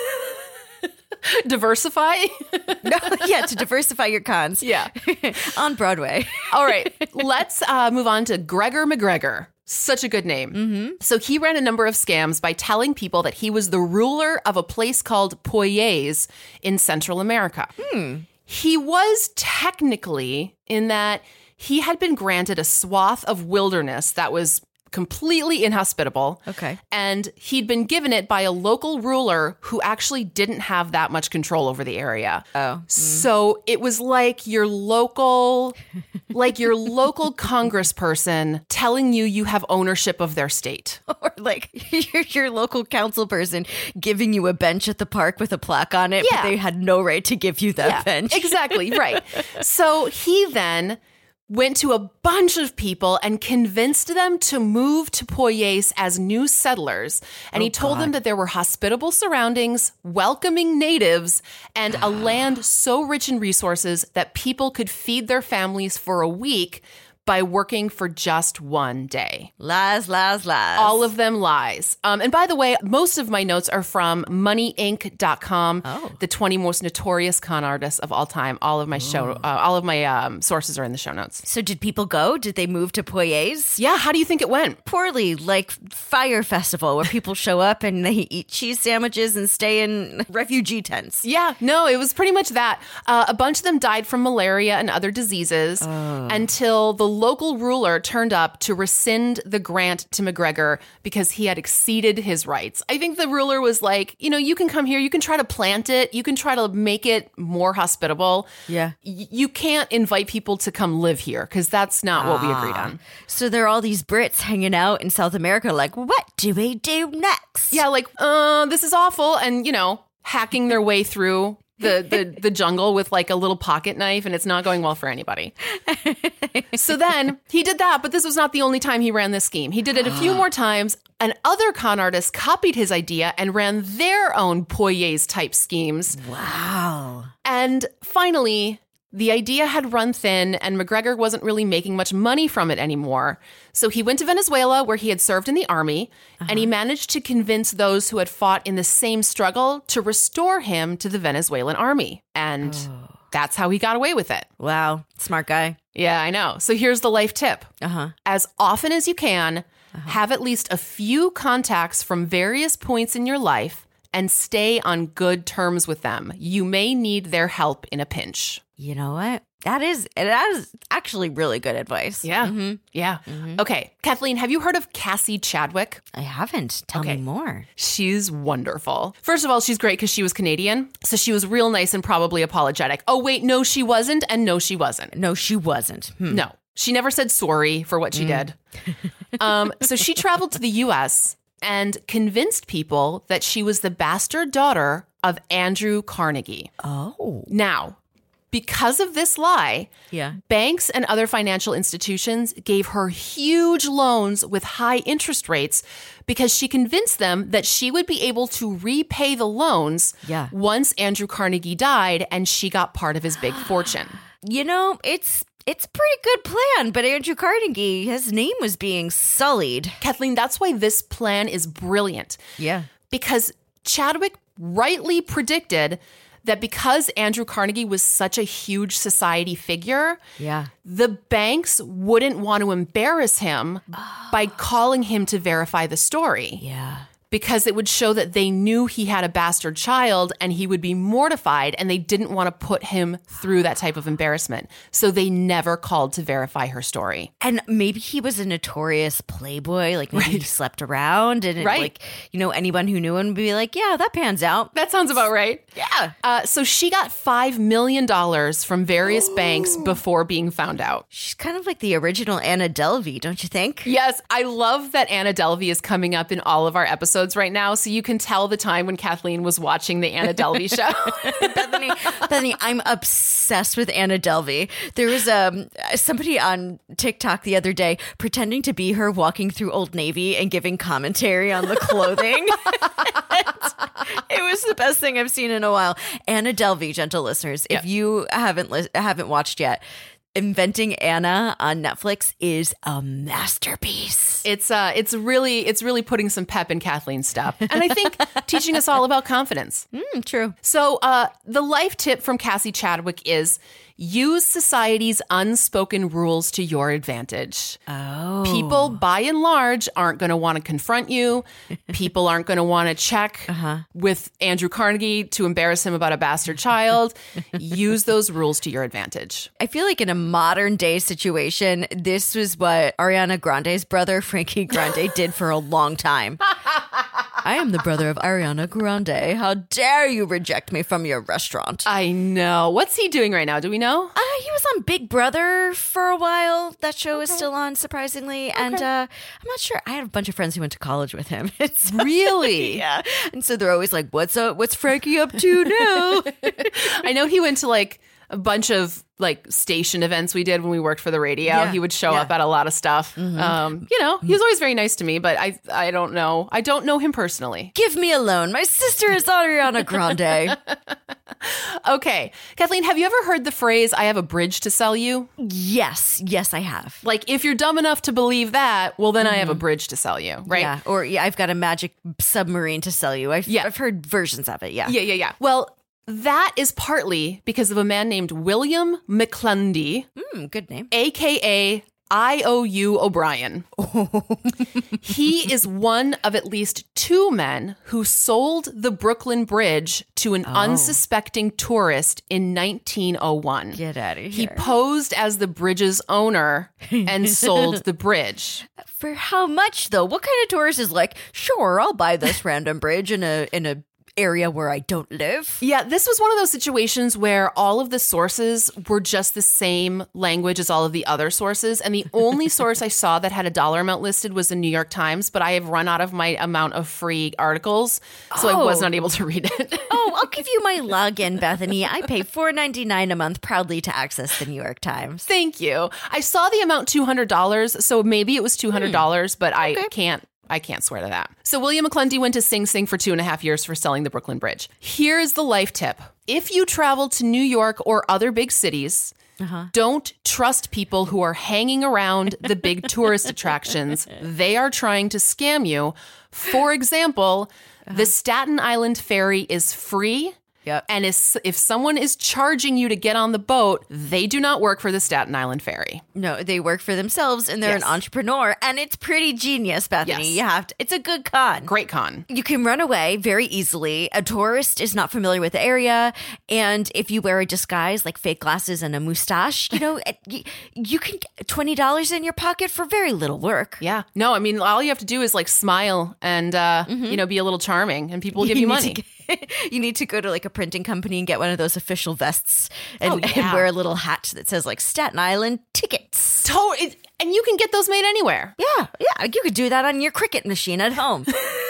Diversify? No, yeah, to diversify your cons. Yeah. On Broadway. All right, let's uh, move on to Gregor McGregor. Such a good name. Mm-hmm. So he ran a number of scams by telling people that he was the ruler of a place called Poyais in Central America. Hmm. He was technically in that he had been granted a swath of wilderness that was completely inhospitable. Okay. And he'd been given it by a local ruler who actually didn't have that much control over the area. Oh. Mm. So it was like your local, like your local congressperson telling you you have ownership of their state. Or like your, your local council person giving you a bench at the park with a plaque on it, yeah. but they had no right to give you that yeah, bench. Exactly, right. So he then went to a bunch of people and convinced them to move to Poyais as new settlers. And oh, he told God. them that there were hospitable surroundings, welcoming natives, and a land so rich in resources that people could feed their families for a week by working for just one day. Lies, lies, lies. All of them lies. Um, and by the way, most of my notes are from money inc dot com, oh. the twenty most notorious con artists of all time. All of my show, uh, all of my um, sources are in the show notes. So did people go? Did they move to Poyais? Yeah. How do you think it went? Poorly, like Fire Festival, where people show up and they eat cheese sandwiches and stay in refugee tents. Yeah. No, it was pretty much that. Uh, a bunch of them died from malaria and other diseases oh. until the local ruler turned up to rescind the grant to McGregor because he had exceeded his rights. I think the ruler was like, you know, you can come here, you can try to plant it, you can try to make it more hospitable. Yeah. Y- you can't invite people to come live here because that's not ah. what we agreed on. So there are all these Brits hanging out in South America like, what do we do next? Yeah, like, uh, this is awful. And, you know, hacking their way through the, the the jungle with like a little pocket knife, and it's not going well for anybody. So then he did that, but this was not the only time he ran this scheme. He did it a few more times, and other con artists copied his idea and ran their own Poyais type schemes. Wow. And finally, the idea had run thin, and McGregor wasn't really making much money from it anymore. So he went to Venezuela, where he had served in the army, uh-huh. and he managed to convince those who had fought in the same struggle to restore him to the Venezuelan army. And oh. that's how he got away with it. Wow. Smart guy. Yeah, I know. So here's the life tip. Uh-huh. As often as you can, uh-huh. have at least a few contacts from various points in your life and stay on good terms with them. You may need their help in a pinch. You know what? That is that is actually really good advice. Yeah. Mm-hmm. Yeah. Mm-hmm. Okay. Kathleen, have you heard of Cassie Chadwick? I haven't. Tell okay. me more. She's wonderful. First of all, she's great because she was Canadian. So she was real nice and probably apologetic. Oh, wait, no, she wasn't. And no, she wasn't. No, she wasn't. Hmm. No. She never said sorry for what she mm. did. um, so she traveled to the U S and convinced people that she was the bastard daughter of Andrew Carnegie. Oh. Now, because of this lie, yeah. banks and other financial institutions gave her huge loans with high interest rates because she convinced them that she would be able to repay the loans yeah. once Andrew Carnegie died and she got part of his big fortune. You know, it's it's a pretty good plan, but Andrew Carnegie, his name was being sullied. Kathleen, that's why this plan is brilliant. Yeah. Because Chadwick rightly predicted that because Andrew Carnegie was such a huge society figure, yeah. the banks wouldn't want to embarrass him oh. by calling him to verify the story. Yeah. because it would show that they knew he had a bastard child and he would be mortified, and they didn't want to put him through that type of embarrassment. So they never called to verify her story. And maybe he was a notorious playboy, like maybe Right. he slept around and it, Right. like, you know, anyone who knew him would be like, yeah, that pans out. That sounds about right. Yeah. Uh, so she got five million dollars from various banks before being found out. She's kind of like the original Anna Delvey, don't you think? Yes, I love that Anna Delvey is coming up in all of our episodes right now, so you can tell the time when Kathleen was watching the Anna Delvey show. Bethany, Bethany, I'm obsessed with Anna Delvey. There was um, somebody on TikTok the other day pretending to be her walking through Old Navy and giving commentary on the clothing. It was the best thing I've seen in a while. Anna Delvey, gentle listeners, if you haven't li- haven't watched yet, Inventing Anna on Netflix is a masterpiece. It's uh, it's really, it's really putting some pep in Kathleen's step, and I think teaching us all about confidence. Mm, true. So, uh, the life tip from Cassie Chadwick is use society's unspoken rules to your advantage. Oh. People, by and large, aren't going to want to confront you. People aren't going to want to check Uh-huh. with Andrew Carnegie to embarrass him about a bastard child. Use those rules to your advantage. I feel like in a modern day situation, this was what Ariana Grande's brother, Frankie Grande, did for a long time. I am the brother of Ariana Grande. How dare you reject me from your restaurant? I know. What's he doing right now? Do we know? Uh, he was on Big Brother for a while. That show is still on, surprisingly. And uh, I'm not sure. I had a bunch of friends who went to college with him. It's Really? yeah. And so they're always like, what's up? What's Frankie up to now? I know he went to like a bunch of like station events we did when we worked for the radio. Yeah. He would show Yeah. up at a lot of stuff. Um, you know, he was always very nice to me, but I I don't know. I don't know him personally. Give me a loan. My sister is Ariana Grande. Okay. Kathleen, have you ever heard the phrase, I have a bridge to sell you? Yes. Yes, I have. Like, if you're dumb enough to believe that, well, then I have a bridge to sell you, right? Yeah. Or yeah, I've got a magic submarine to sell you. I've, Yeah. I've heard versions of it. Yeah. Yeah, yeah, yeah. Well, that is partly because of a man named William McClundy, Mm, good name. A K A I O U O'Brien. He is one of at least two men who sold the Brooklyn Bridge to an unsuspecting tourist in nineteen oh one. Get out of here. He posed as the bridge's owner and sold the bridge. For how much though? What kind of tourist is like, sure, I'll buy this random bridge in a in a area where I don't live? Yeah, this was one of those situations where all of the sources were just the same language as all of the other sources. And the only source I saw that had a dollar amount listed was the New York Times, but I have run out of my amount of free articles, so I was Oh. not able to read it. Oh, I'll give you my login, Bethany. I pay four ninety-nine a month proudly to access the New York Times. Thank you. I saw the amount two hundred dollars, so maybe it was two hundred dollars, but I can't I can't swear to that. So William McClundy went to Sing Sing for two and a half years for selling the Brooklyn Bridge. Here's the life tip. If you travel to New York or other big cities, don't trust people who are hanging around the big tourist attractions. They are trying to scam you. For example, the Staten Island ferry is free. Yep. And if, if someone is charging you to get on the boat, they do not work for the Staten Island ferry. No, they work for themselves and they're Yes. an entrepreneur, and it's pretty genius, Bethany. Yes. You have to. It's a good con. Great con. You can run away very easily. A tourist is not familiar with the area, and if you wear a disguise like fake glasses and a mustache, you know, it- you, you can get twenty dollars in your pocket for very little work. Yeah. No, I mean, all you have to do is like smile and, uh, you know, be a little charming and people will give you, need money. to get- you need to go to like a printing company and get one of those official vests and, Oh, yeah. and wear a little hat that says like Staten Island tickets. To- it- and you can get those made anywhere. Yeah, yeah, you could do that on your Cricut machine at home.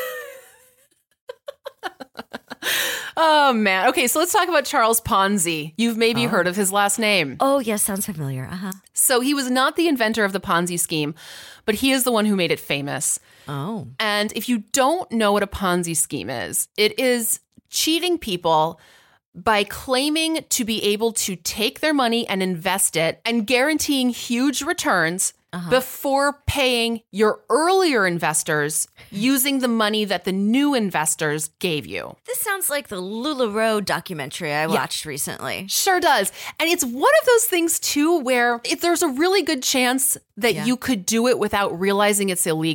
Oh, man. Okay, so let's talk about Charles Ponzi. You've maybe heard of his last name. Oh, yes, sounds familiar. Uh-huh. So he was not the inventor of the Ponzi scheme, but he is the one who made it famous. Oh. And if you don't know what a Ponzi scheme is, it is cheating people by claiming to be able to take their money and invest it and guaranteeing huge returns before paying your earlier investors using the money that the new investors gave you. This sounds like the LuLaRoe documentary I watched recently. Sure does. And it's one of those things, too, where if there's a really good chance that Yeah. you could do it without realizing it's illegal.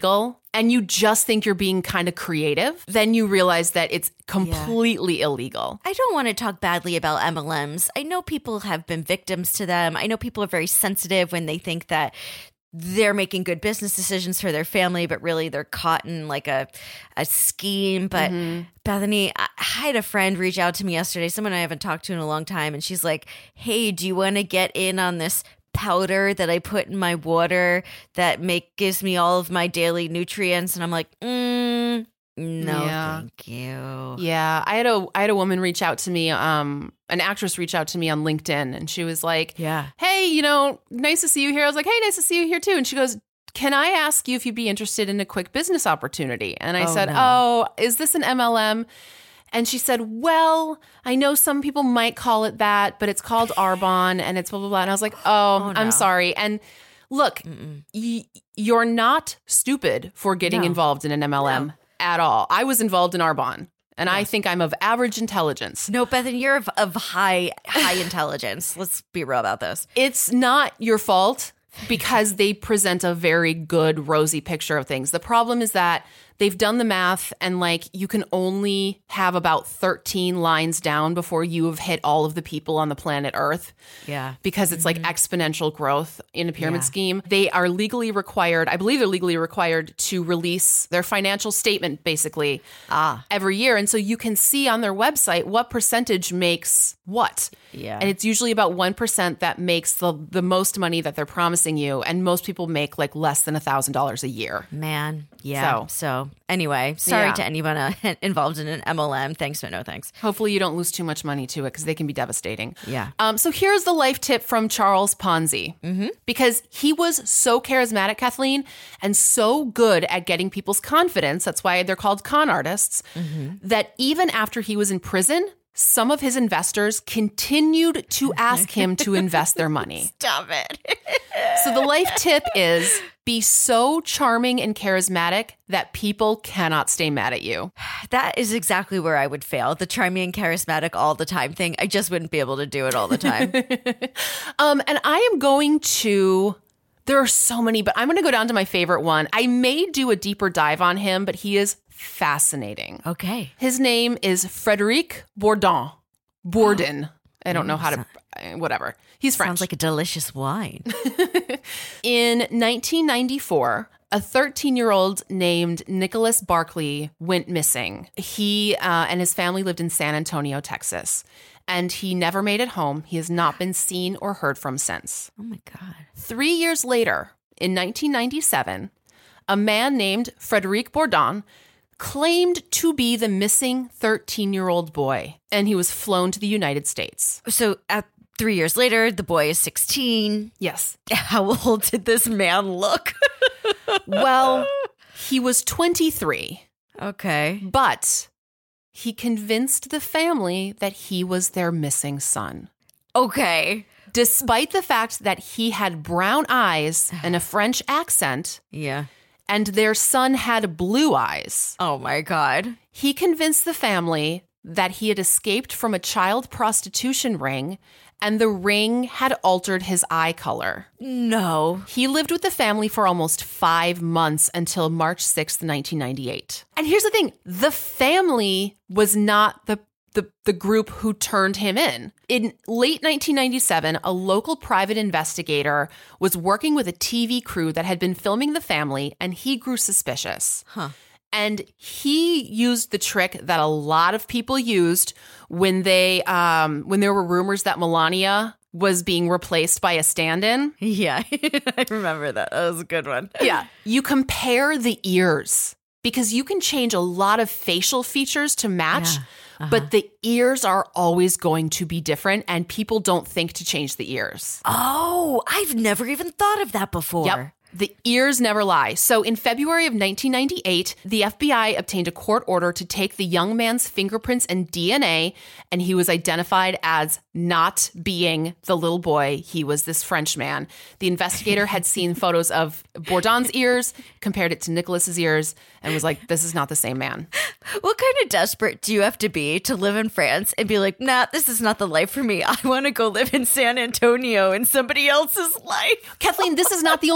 and you just think you're being kind of creative, then you realize that it's completely yeah. illegal. I don't want to talk badly about M L Ms. I know people have been victims to them. I know people are very sensitive when they think that they're making good business decisions for their family, but really they're caught in like a, a scheme. But mm-hmm. Bethany, I had a friend reach out to me yesterday, someone I haven't talked to in a long time. And she's like, hey, do you want to get in on this powder that I put in my water that make gives me all of my daily nutrients? And I'm like, mm, no, yeah. thank you. Yeah. I had a I had a woman reach out to me, um, an actress reach out to me on LinkedIn, and she was like, yeah, hey, you know, nice to see you here. I was like, hey, nice to see you here too. And she goes, can I ask you if you'd be interested in a quick business opportunity? And I oh, said, no. oh, is this an M L M? And she said, well, I know some people might call it that, but it's called Arbonne and it's blah, blah, blah. And I was like, oh, oh no. I'm sorry. And look, y- you're not stupid for getting no. involved in an M L M no. at all. I was involved in Arbonne, and yeah. I think I'm of average intelligence. No, Bethany, you're of, of high, high intelligence. Let's be real about this. It's not your fault because they present a very good, rosy picture of things. The problem is that they've done the math, and like you can only have about thirteen lines down before you have hit all of the people on the planet Earth. Yeah. Because it's mm-hmm. like exponential growth in a pyramid yeah. scheme. They are legally required, I believe they're legally required to release their financial statement basically ah. every year. And so you can see on their website what percentage makes what. Yeah. And it's usually about one percent that makes the, the most money that they're promising you. And most people make like less than one thousand dollars a year. Man. Yeah. So, so anyway, sorry yeah. to anyone uh, involved in an M L M. Thanks, but no thanks. Hopefully you don't lose too much money to it because they can be devastating. Yeah. Um. So here's the life tip from Charles Ponzi. Mm-hmm. Because he was so charismatic, Kathleen, and so good at getting people's confidence, that's why they're called con artists, mm-hmm. that even after he was in prison, some of his investors continued to ask him to invest their money. Stop it. So the life tip is be so charming and charismatic that people cannot stay mad at you. That is exactly where I would fail. The charming and charismatic all the time thing. I just wouldn't be able to do it all the time. um, and I am going to... There are so many, but I'm going to go down to my favorite one. I may do a deeper dive on him, but he is fascinating. Okay. His name is Frédéric Bourdon. Bourdon. I don't know how to, whatever. He's French. Sounds like a delicious wine. In nineteen ninety-four, a thirteen-year-old named Nicholas Barkley went missing. He uh, and his family lived in San Antonio, Texas. And he never made it home. He has not been seen or heard from since. Oh, my God. Three years later, in nineteen ninety-seven, a man named Frédéric Bourdon claimed to be the missing thirteen-year-old boy, and he was flown to the United States. So at three years later, the boy is sixteen. Yes. How old did this man look? Well, he was twenty-three. Okay. But he convinced the family that he was their missing son. Okay. Despite the fact that he had brown eyes and a French accent. Yeah. And their son had blue eyes. Oh, my God. He convinced the family that he had escaped from a child prostitution ring, and the ring had altered his eye color. No. He lived with the family for almost five months until March sixth, nineteen ninety-eight. And here's the thing. The family was not the The, the group who turned him in. In late nineteen ninety-seven, a local private investigator was working with a T V crew that had been filming the family, and he grew suspicious. Huh. And he used the trick that a lot of people used when they um, when there were rumors that Melania was being replaced by a stand-in. Yeah, I remember that. That was a good one. Yeah. You compare the ears because you can change a lot of facial features to match. Yeah. Uh-huh. But the ears are always going to be different, and people don't think to change the ears. Oh, I've never even thought of that before. Yep. The ears never lie. So in February of nineteen ninety-eight, the F B I obtained a court order to take the young man's fingerprints and D N A, and he was identified as not being the little boy. He was this French man. The investigator had seen photos of Bourdon's ears, compared it to Nicholas's ears, and was like, this is not the same man. What kind of desperate do you have to be to live in France and be like, nah, this is not the life for me. I want to go live in San Antonio in somebody else's life. Kathleen, this is not the only time he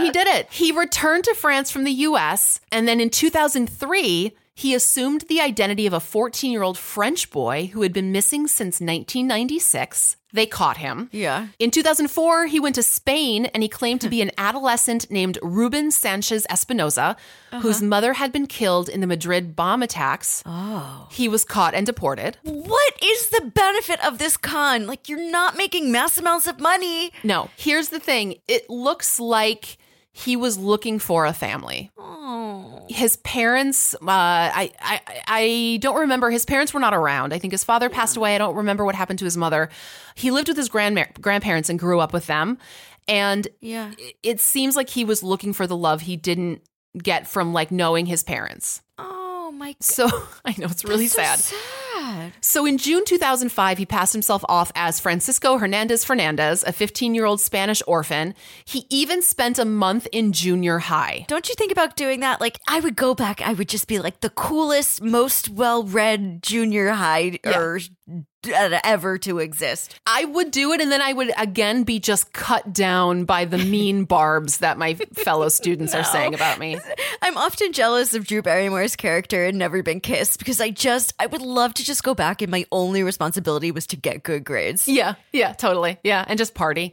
he did it. He returned to France from the U S, and then in two thousand three, he assumed the identity of a fourteen-year-old French boy who had been missing since nineteen ninety-six. They caught him. Yeah. In two thousand four, he went to Spain and he claimed to be an adolescent named Ruben Sanchez Espinosa, uh-huh. whose mother had been killed in the Madrid bomb attacks. Oh. He was caught and deported. What is the benefit of this con? Like, you're not making mass amounts of money. No. Here's the thing. It looks like he was looking for a family. Oh. His parents, uh, I, I I don't remember. His parents were not around. I think his father passed away. I don't remember what happened to his mother. He lived with his grandma- grandparents and grew up with them. And yeah. it, it seems like he was looking for the love he didn't get from like knowing his parents. Oh my God. So I know it's really That's sad. so sad. So in June two thousand five, he passed himself off as Francisco Hernandez Fernandez, a fifteen-year-old Spanish orphan. He even spent a month in junior high. Don't you think about doing that? Like, I would go back, I would just be like the coolest, most well-read junior high or yeah. ever to exist. I would do it, and then I would again be just cut down by the mean barbs that my fellow students no. are saying about me. I'm often jealous of Drew Barrymore's character in Never Been Kissed because I just, I would love to just go back and my only responsibility was to get good grades. Yeah, yeah, totally. Yeah, and just party.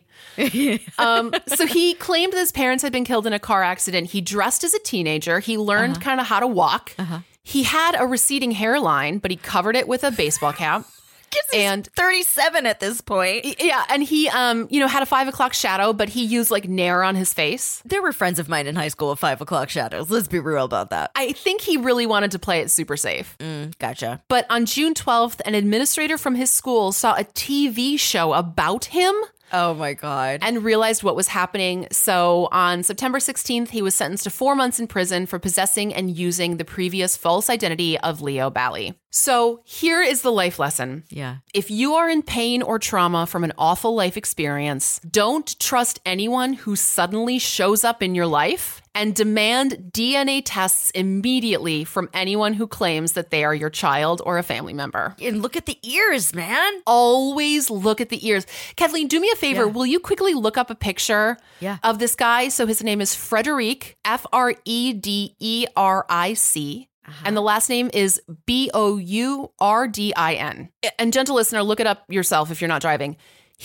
um, so he claimed that his parents had been killed in a car accident. He dressed as a teenager. He learned uh-huh. kind of how to walk. Uh-huh. He had a receding hairline, but he covered it with a baseball cap. And thirty-seven at this point. Yeah, and he, um, you know, had a five o'clock shadow, but he used like Nair on his face. There were friends of mine in high school with five o'clock shadows. Let's be real about that. I think he really wanted to play it super safe. Mm, gotcha. But on June twelfth, an administrator from his school saw a T V show about him. Oh my God. And realized what was happening. So on September sixteenth, he was sentenced to four months in prison for possessing and using the previous false identity of Leo Bally. So here is the life lesson. Yeah. If you are in pain or trauma from an awful life experience, don't trust anyone who suddenly shows up in your life, and demand D N A tests immediately from anyone who claims that they are your child or a family member. And look at the ears, man. Always look at the ears. Kathleen, do me a favor. Yeah. Will you quickly look up a picture yeah. of this guy? So his name is Frederic, F R E D E R I C. Uh-huh. And the last name is B O U R D I N. And gentle listener, look it up yourself if you're not driving.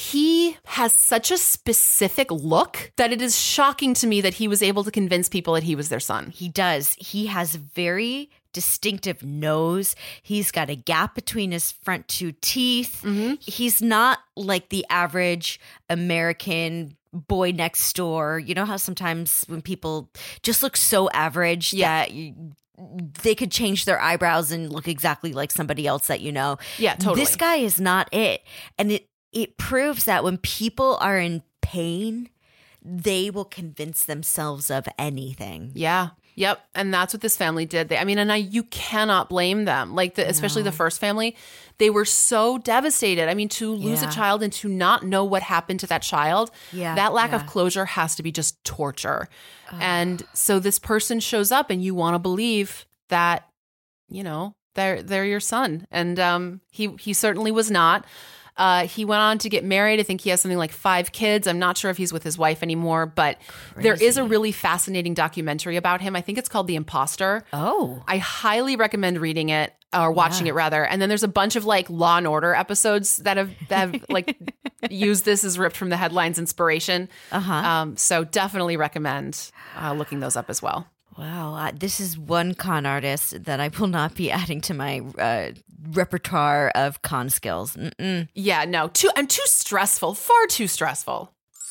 He has such a specific look that it is shocking to me that he was able to convince people that he was their son. He does. He has very distinctive nose. He's got a gap between his front two teeth. Mm-hmm. He's not like the average American boy next door. You know how sometimes when people just look so average yeah. that you, they could change their eyebrows and look exactly like somebody else that you know. Yeah, totally. This guy is not it. And it It proves that when people are in pain, they will convince themselves of anything. Yeah. Yep. And that's what this family did. They, I mean, and I, you cannot blame them. Like, the, especially no. the first family, they were so devastated. I mean, to lose yeah. a child and to not know what happened to that child, yeah. that lack yeah. of closure has to be just torture. Uh. And so this person shows up and you want to believe that, you know, they're, they're your son. And um, he, he certainly was not. Uh, he went on to get married. I think he has something like five kids. I'm not sure if he's with his wife anymore, but Crazy. There is a really fascinating documentary about him. I think it's called The Imposter. Oh. I highly recommend reading it or watching yeah. it rather. And then there's a bunch of like Law and Order episodes that have, that have like used this as ripped from the headlines inspiration. Uh-huh. Um, so definitely recommend uh, looking those up as well. Wow, uh, this is one con artist that I will not be adding to my uh, repertoire of con skills. Mm-mm. Yeah, no, too. I'm too stressful, far too stressful.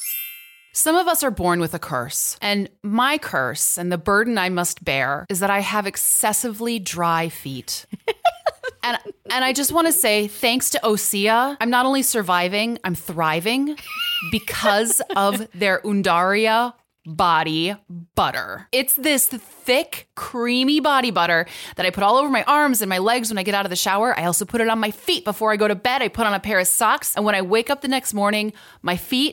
Some of us are born with a curse, and my curse and the burden I must bear is that I have excessively dry feet. And and I just want to say, thanks to Osea, I'm not only surviving, I'm thriving because of their Undaria body butter. It's this thick, creamy body butter that I put all over my arms and my legs when I get out of the shower. I also put it on my feet before I go to bed. I put on a pair of socks. And when I wake up the next morning, my feet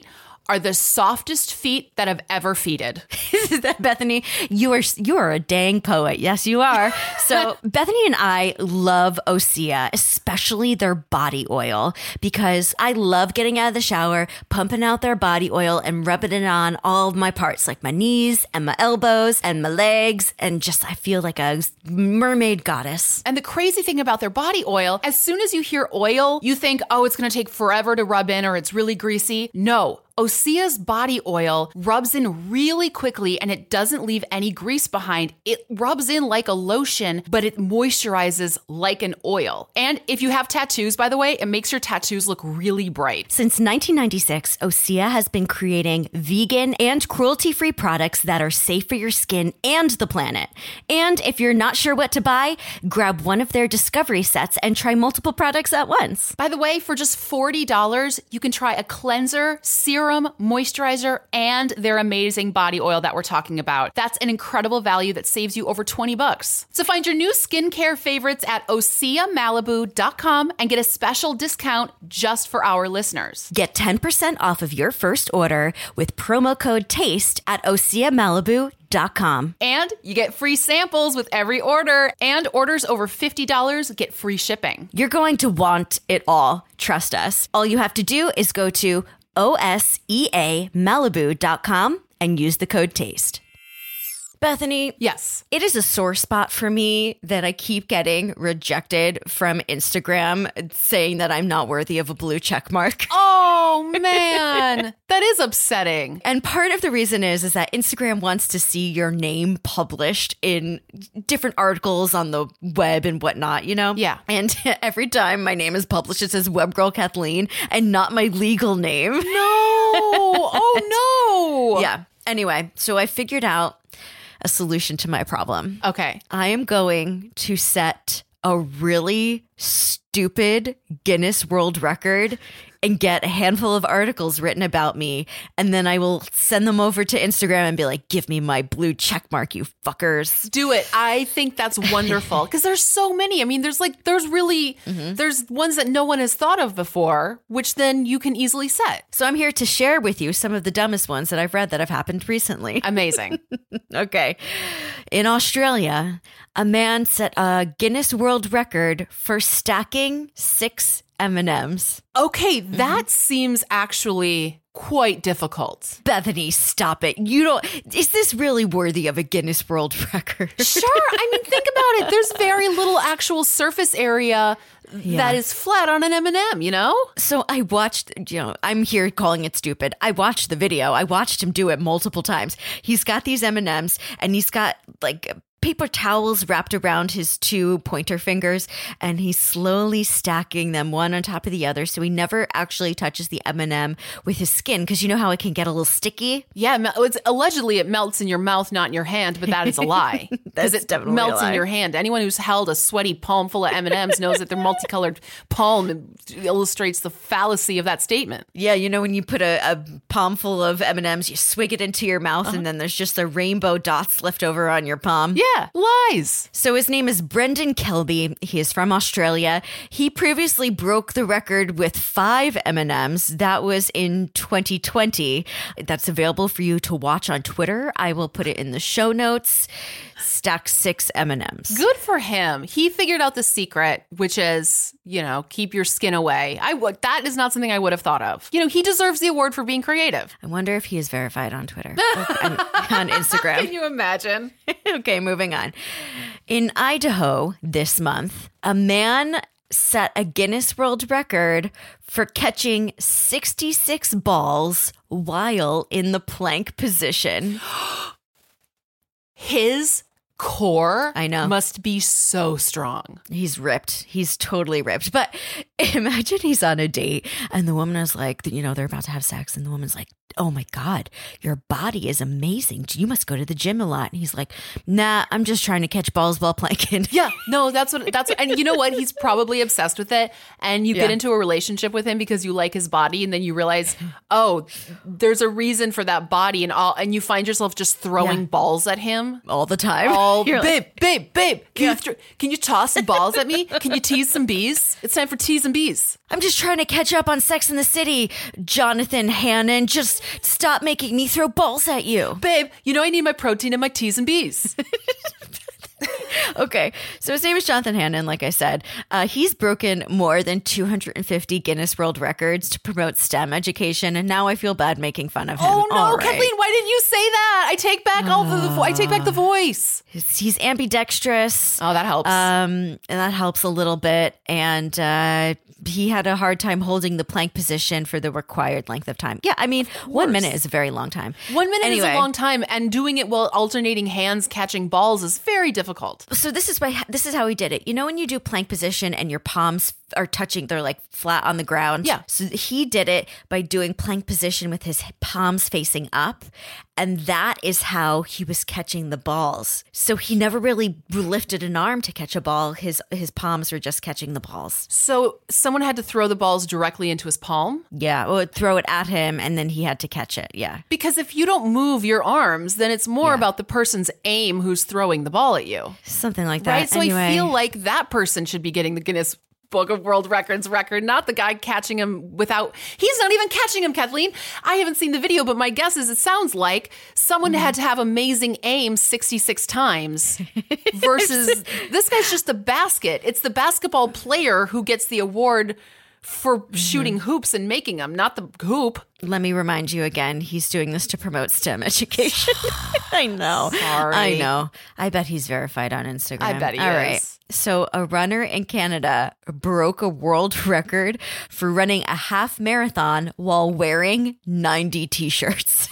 are the softest feet that have ever feeted. Bethany, you are you are a dang poet. Yes, you are. So Bethany and I love Osea, especially their body oil, because I love getting out of the shower, pumping out their body oil and rubbing it on all of my parts, like my knees and my elbows and my legs, and just I feel like a mermaid goddess. And the crazy thing about their body oil, as soon as you hear oil, you think, oh, it's going to take forever to rub in or it's really greasy. No. Osea's body oil rubs in really quickly and it doesn't leave any grease behind. It rubs in like a lotion, but it moisturizes like an oil. And if you have tattoos, by the way, it makes your tattoos look really bright. Since nineteen ninety-six, Osea has been creating vegan and cruelty-free products that are safe for your skin and the planet. And if you're not sure what to buy, grab one of their discovery sets and try multiple products at once. By the way, for just forty dollars, you can try a cleanser, serum, moisturizer, and their amazing body oil that we're talking about. That's an incredible value that saves you over twenty bucks. So find your new skincare favorites at osea malibu dot com and get a special discount just for our listeners. Get ten percent off of your first order with promo code TASTE at osea malibu dot com. And you get free samples with every order, and orders over fifty dollars get free shipping. You're going to want it all. Trust us. All you have to do is go to osea malibu dot com and use the code TASTE. Bethany, yes, it is a sore spot for me that I keep getting rejected from Instagram saying that I'm not worthy of a blue check mark. Oh, man. That is upsetting. And part of the reason is, is that Instagram wants to see your name published in different articles on the web and whatnot, you know? Yeah. And every time my name is published, it says Webgirl Kathleen and not my legal name. No. Oh, no. Yeah. Anyway, so I figured out a solution to my problem. Okay. I am going to set a really stupid Guinness World Record and get a handful of articles written about me, and then I will send them over to Instagram and be like, give me my blue check mark, you fuckers. Do it. I think that's wonderful because there's so many. I mean, there's like, there's really, mm-hmm. there's ones that no one has thought of before, which then you can easily set. So I'm here to share with you some of the dumbest ones that I've read that have happened recently. Amazing. Okay. In Australia, a man set a Guinness World Record for stacking six M and M's. Okay, that mm-hmm. seems actually quite difficult. Bethany, stop it. You don't, is this really worthy of a Guinness World Record? Sure. I mean, think about it. There's very little actual surface area yeah. that is flat on an M and M, you know? So I watched, you know, I'm here calling it stupid. I watched the video. I watched him do it multiple times. He's got these M and M's and he's got like paper towels wrapped around his two pointer fingers, and he's slowly stacking them one on top of the other, so he never actually touches the M and M with his skin, because you know how it can get a little sticky? Yeah, it's, allegedly it melts in your mouth, not in your hand, but that is a lie. Because it definitely melts in your hand. Anyone who's held a sweaty palm full of M and M's knows that their multicolored palm illustrates the fallacy of that statement. Yeah, you know when you put a, a palm full of M and M's, you swig it into your mouth, uh-huh. and then there's just the rainbow dots left over on your palm. Yeah. Yeah, lies. So his name is Brendan Kelby. He is from Australia. He previously broke the record with five M and M's. That was in twenty twenty. That's available for you to watch on Twitter. I will put it in the show notes. Stack six M and M's. Good for him. He figured out the secret, which is, you know, keep your skin away. I would. That is not something I would have thought of. You know, he deserves the award for being creative. I wonder if he is verified on Twitter, on, on Instagram. Can you imagine? Okay, moving on. In Idaho this month, a man set a Guinness World Record for catching sixty-six balls while in the plank position. His core I know must be so strong. He's ripped. He's totally ripped. But imagine he's on a date and the woman is like, you know, they're about to have sex and the woman's like, oh my God, your body is amazing. You must go to the gym a lot. And he's like, nah, I'm just trying to catch balls while planking. Yeah, no, that's what, that's what, and you know what? He's probably obsessed with it. And you yeah. get into a relationship with him because you like his body. And then you realize, oh, there's a reason for that body and all. And you find yourself just throwing yeah. balls at him all the time. All ball. You're babe, like- babe, babe, can, you thr- can you toss some balls at me? Can you tease some bees? It's time for tease and bees. I'm just trying to catch up on Sex in the City, Jonathan Hannon. Just stop making me throw balls at you. Babe, you know I need my protein and my teas and bees. Okay, so his name is Jonathan Hannon, like I said. Uh, he's broken more than two hundred fifty Guinness World Records to promote STEM education, and now I feel bad making fun of him. Oh no, All right. Kathleen, why didn't you say that? I take back all the, the vo- I take back the voice. He's, he's ambidextrous. Oh, that helps. Um, and that helps a little bit. And uh, he had a hard time holding the plank position for the required length of time. Yeah, I mean, one minute is a very long time. One minute Anyway. is a long time, and doing it while alternating hands catching balls is very difficult. So this is why this is how he did it. You know, when you do plank position and your palms are touching, they're like flat on the ground. Yeah. So he did it by doing plank position with his palms facing up. And that is how he was catching the balls. So he never really lifted an arm to catch a ball. His his palms were just catching the balls. So someone had to throw the balls directly into his palm? Yeah. Or throw it at him and then he had to catch it. Yeah. Because if you don't move your arms, then it's more Yeah. about the person's aim who's throwing the ball at you. Something like that. Right? So Anyway. I feel like that person should be getting the Guinness Book of World Records record, not the guy catching him without. He's not even catching him, Kathleen. I haven't seen the video, but my guess is it sounds like someone Mm-hmm. had to have amazing aim sixty-six times versus this guy's just a basket. It's the basketball player who gets the award for Mm-hmm. shooting hoops and making them, not the hoop. Let me remind you again, he's doing this to promote STEM education. I know. Sorry. I know. I bet he's verified on Instagram. I bet he All is. right. So a runner in Canada broke a world record for running a half marathon while wearing ninety t-shirts.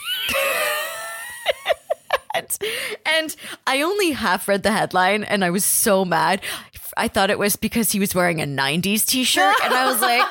and, and I only half read the headline and I was so mad. I thought it was because he was wearing a nineties t-shirt and I was like,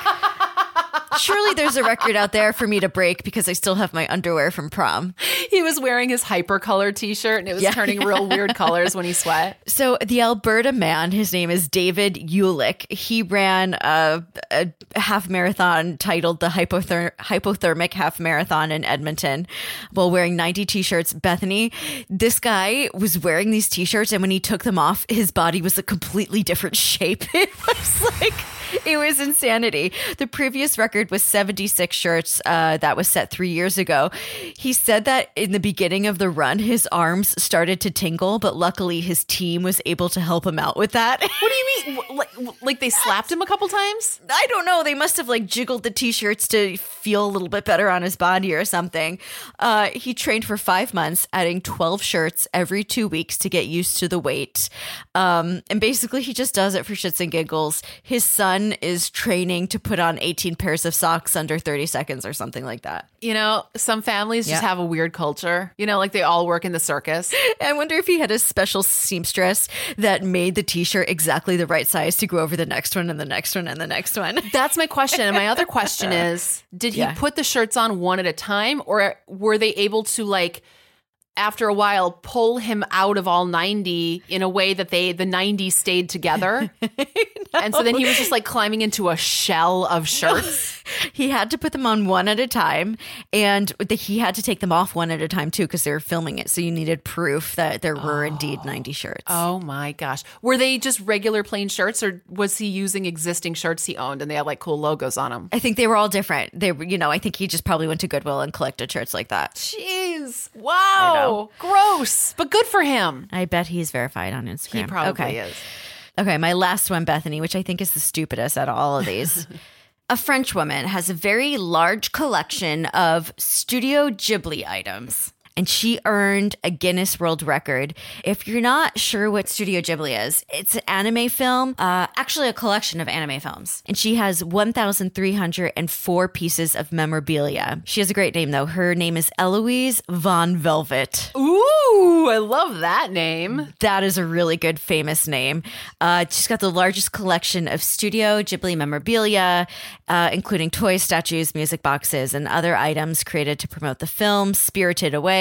surely there's a record out there for me to break because I still have my underwear from prom. He was wearing his hypercolor t-shirt and it was Yeah. turning real weird colors when he sweat. So the Alberta man, his name is David Ulick. He ran a, a half marathon titled the Hypother- Hypothermic Half Marathon in Edmonton while wearing ninety t-shirts. Bethany, this guy was wearing these t-shirts and when he took them off, his body was a completely different shape. It was like... It was insanity. The previous record was seventy-six shirts uh, that was set three years ago. He said that in the beginning of the run, his arms started to tingle, but luckily his team was able to help him out with that. What do you mean? Wh- Like, like they slapped him a couple times? I don't know. They must have like jiggled the t-shirts to feel a little bit better on his body or something. Uh, he trained for five months, adding twelve shirts every two weeks to get used to the weight. Um, and basically he just does it for shits and giggles. His son is training to put on eighteen pairs of socks under thirty seconds or something like that. You know, some families just Yeah. have a weird culture. You know, like they all work in the circus. I wonder if he had a special seamstress that made the t-shirt exactly the right size to go over the next one and the next one and the next one. That's my question. And my other question is, did he Yeah. put the shirts on one at a time or were they able to like after a while pull him out of all ninety in a way that they the ninety stayed together? And so then he was just like climbing into a shell of shirts. He had to put them on one at a time, and the, he had to take them off one at a time too because they were filming it. So you needed proof that there were indeed ninety shirts. Oh my gosh. Were they just regular plain shirts or was he using existing shirts he owned and they had like cool logos on them? I think they were all different. They were, you know, I think he just probably went to Goodwill and collected shirts like that. Jeez. Wow. Gross. But good for him. I bet he's verified on Instagram. He probably okay. is. Okay, my last one, Bethany, which I think is the stupidest out of all of these. A French woman has a very large collection of Studio Ghibli items, and she earned a Guinness World Record. If you're not sure what Studio Ghibli is, it's an anime film, uh, actually a collection of anime films. And she has one thousand three hundred four pieces of memorabilia. She has a great name, though. Her name is Eloise Von Velvet. Ooh, I love that name. That is a really good, famous name. Uh, she's got the largest collection of Studio Ghibli memorabilia, uh, including toys, statues, music boxes, and other items created to promote the film Spirited Away.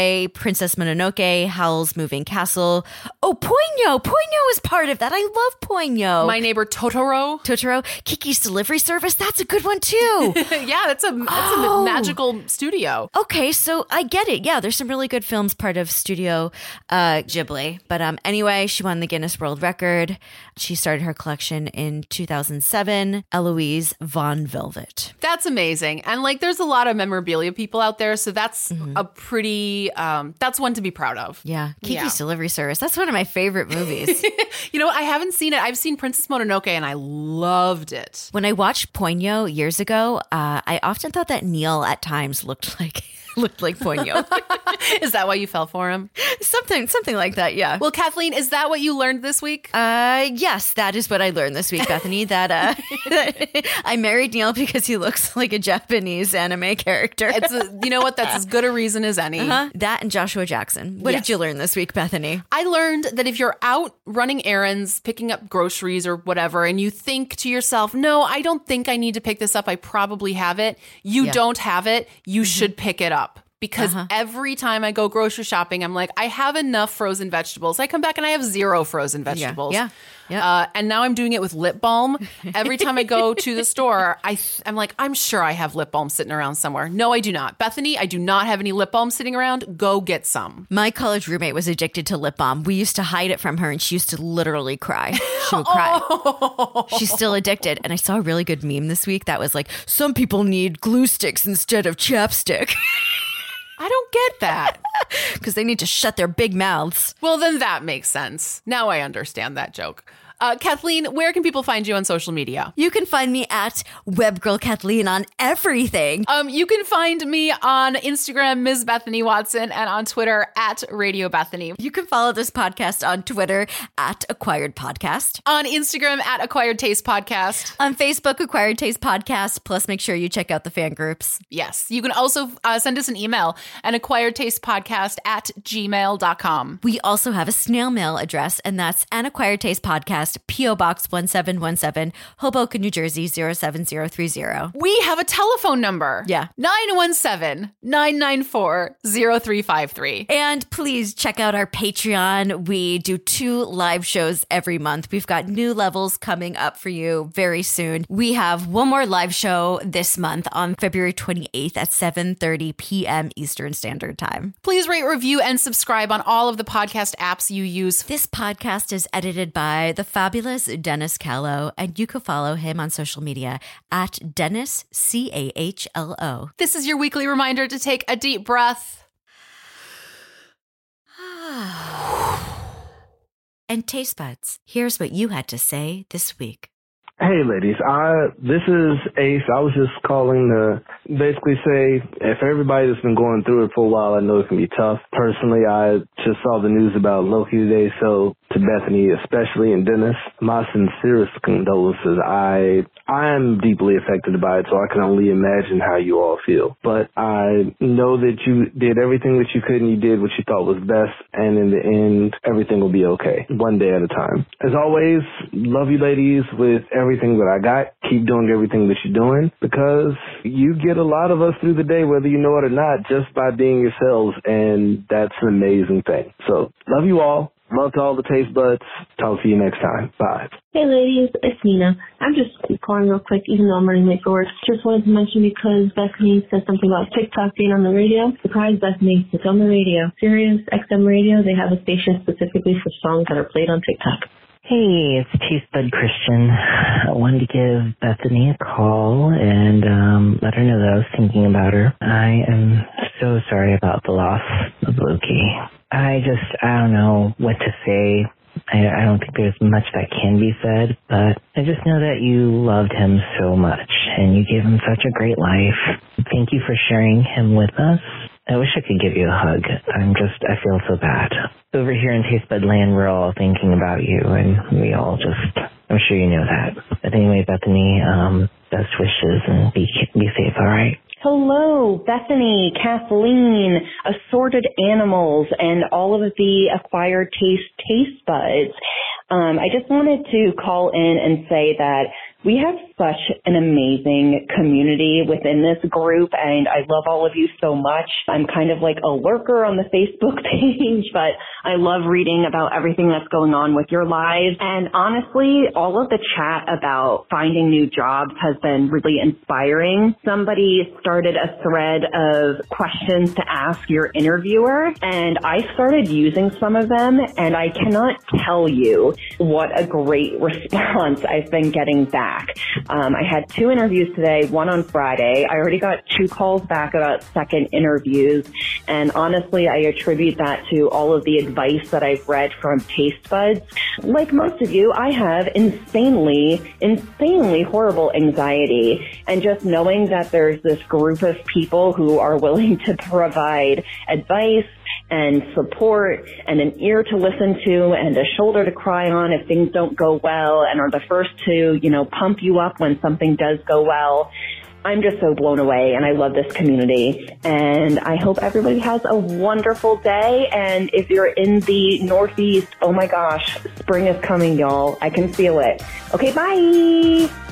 Way, Princess Mononoke, Howl's Moving Castle. Oh, Ponyo. Ponyo is part of that. I love Ponyo. My Neighbor Totoro. Totoro. Kiki's Delivery Service. That's a good one, too. Yeah, that's a, that's Oh. a magical studio. Okay, so I get it. Yeah, there's some really good films part of Studio uh, Ghibli. But um, anyway, she won the Guinness World Record. She started her collection in two thousand seven. Eloise Von Velvet. That's amazing. And like, there's a lot of memorabilia people out there. So that's Mm-hmm. a pretty, um, that's one to be proud of. Yeah, Kiki's Yeah. Delivery Service. That's one of my favorite movies. You know what? I haven't seen it. I've seen Princess Mononoke and I loved it. When I watched Ponyo years ago, uh, I often thought that Neil at times looked like looked like Ponyo. Is that why you fell for him? something, something like that. Yeah. Well, Kathleen, is that what you learned this week? Uh, yes, that is what I learned this week, Bethany. That uh, I married Neil because he looks like a Japanese anime character. It's a, you know what? That's as good a reason as any. Huh? That and Joshua Jackson. What Yes. did you learn this week, Bethany? I learned that if you're out running errands, picking up groceries or whatever, and you think to yourself, no, I don't think I need to pick this up. I probably have it. You Yeah. don't have it. You mm-hmm. should pick it up. Because Uh-huh. every time I go grocery shopping, I'm like, I have enough frozen vegetables. I come back and I have zero frozen vegetables. Yeah. Yeah. Uh, and now I'm doing it with lip balm. Every time I go to the store, I th- I'm like, I'm sure I have lip balm sitting around somewhere. No, I do not. Bethany, I do not have any lip balm sitting around. Go get some. My college roommate was addicted to lip balm. We used to hide it from her and she used to literally cry. She would cry. Oh. She's still addicted. And I saw a really good meme this week that was like, some people need glue sticks instead of chapstick. I don't get that. Because they need to shut their big mouths. Well, then that makes sense. Now I understand that joke. Uh, Kathleen, where can people find you on social media? You can find me at Webgirl Kathleen on everything. Um, you can find me on Instagram, Miz Bethany Watson, and on Twitter at Radio Bethany. You can follow this podcast on Twitter at Acquired Podcast. On Instagram at Acquired Taste Podcast. On Facebook, Acquired Taste Podcast. Plus, make sure you check out the fan groups. Yes. You can also uh, send us an email at acquiredtastepodcast at gmail dot com. We also have a snail mail address, and that's an Acquired Taste Podcast, P O Box one seven one seven, Hoboken, New Jersey, zero seven zero three zero. We have a telephone number. Yeah. nine one seven, nine nine four, zero three five three. And please check out our Patreon. We do two live shows every month. We've got new levels coming up for you very soon. We have one more live show this month on February twenty-eighth at seven thirty p.m. Eastern Standard Time. Please rate, review, and subscribe on all of the podcast apps you use. This podcast is edited by the fabulous Dennis Callow, and you can follow him on social media at Dennis, C A H L O. This is your weekly reminder to take a deep breath. And Taste Buds, here's what you had to say this week. Hey, ladies. I, this is Ace. I was just calling to basically say, if everybody that's been going through it for a while, I know it can be tough. Personally, I just saw the news about Loki today, so to Bethany especially and Dennis, my sincerest condolences. I I am deeply affected by it, so I can only imagine how you all feel. But I know that you did everything that you could and you did what you thought was best, and in the end, everything will be okay, one day at a time. As always, love you ladies with everything that I got. Keep doing everything that you're doing, because you get a lot of us through the day, whether you know it or not, just by being yourselves, and that's an amazing thing. So, love you all. Love to all the taste buds. Talk to you next time. Bye. Hey ladies, it's Nina. I'm just calling real quick, even though I'm running late for work. Just wanted to mention, because Bethany said something about TikTok being on the radio. Surprise, Bethany, it's on the radio. Sirius X M Radio, they have a station specifically for songs that are played on TikTok. Hey, it's Taste Bud Christian. I wanted to give Bethany a call and um, let her know that I was thinking about her. I am so sorry about the loss of Loki. I just, I don't know what to say. I, I don't think there's much that can be said, but I just know that you loved him so much and you gave him such a great life. Thank you for sharing him with us. I wish I could give you a hug. I'm just, I feel so bad. Over here in Taste Bud Land, we're all thinking about you, and we all just, I'm sure you know that. But anyway, Bethany, um, best wishes, and be be safe, all right? Hello, Bethany, Kathleen, Assorted Animals, and all of the Acquired Taste Taste Buds. Um, I just wanted to call in and say that We have such an amazing community within this group, and I love all of you so much. I'm kind of like a lurker on the Facebook page, but I love reading about everything that's going on with your lives. And honestly, all of the chat about finding new jobs has been really inspiring. Somebody started a thread of questions to ask your interviewer, and I started using some of them, and I cannot tell you what a great response I've been getting back. Um, I had two interviews today, one on Friday. I already got two calls back about second interviews, and honestly, I attribute that to all of the advice that I've read from Taste Buds. Like most of you, I have insanely, insanely horrible anxiety, and just knowing that there's this group of people who are willing to provide advice and support and an ear to listen to and a shoulder to cry on if things don't go well, and are the first to, you know, pump you up when something does go well. I'm just so blown away, and I love this community, and I hope everybody has a wonderful day. And if you're in the Northeast, oh my gosh, spring is coming, y'all. I can feel it. Okay, bye.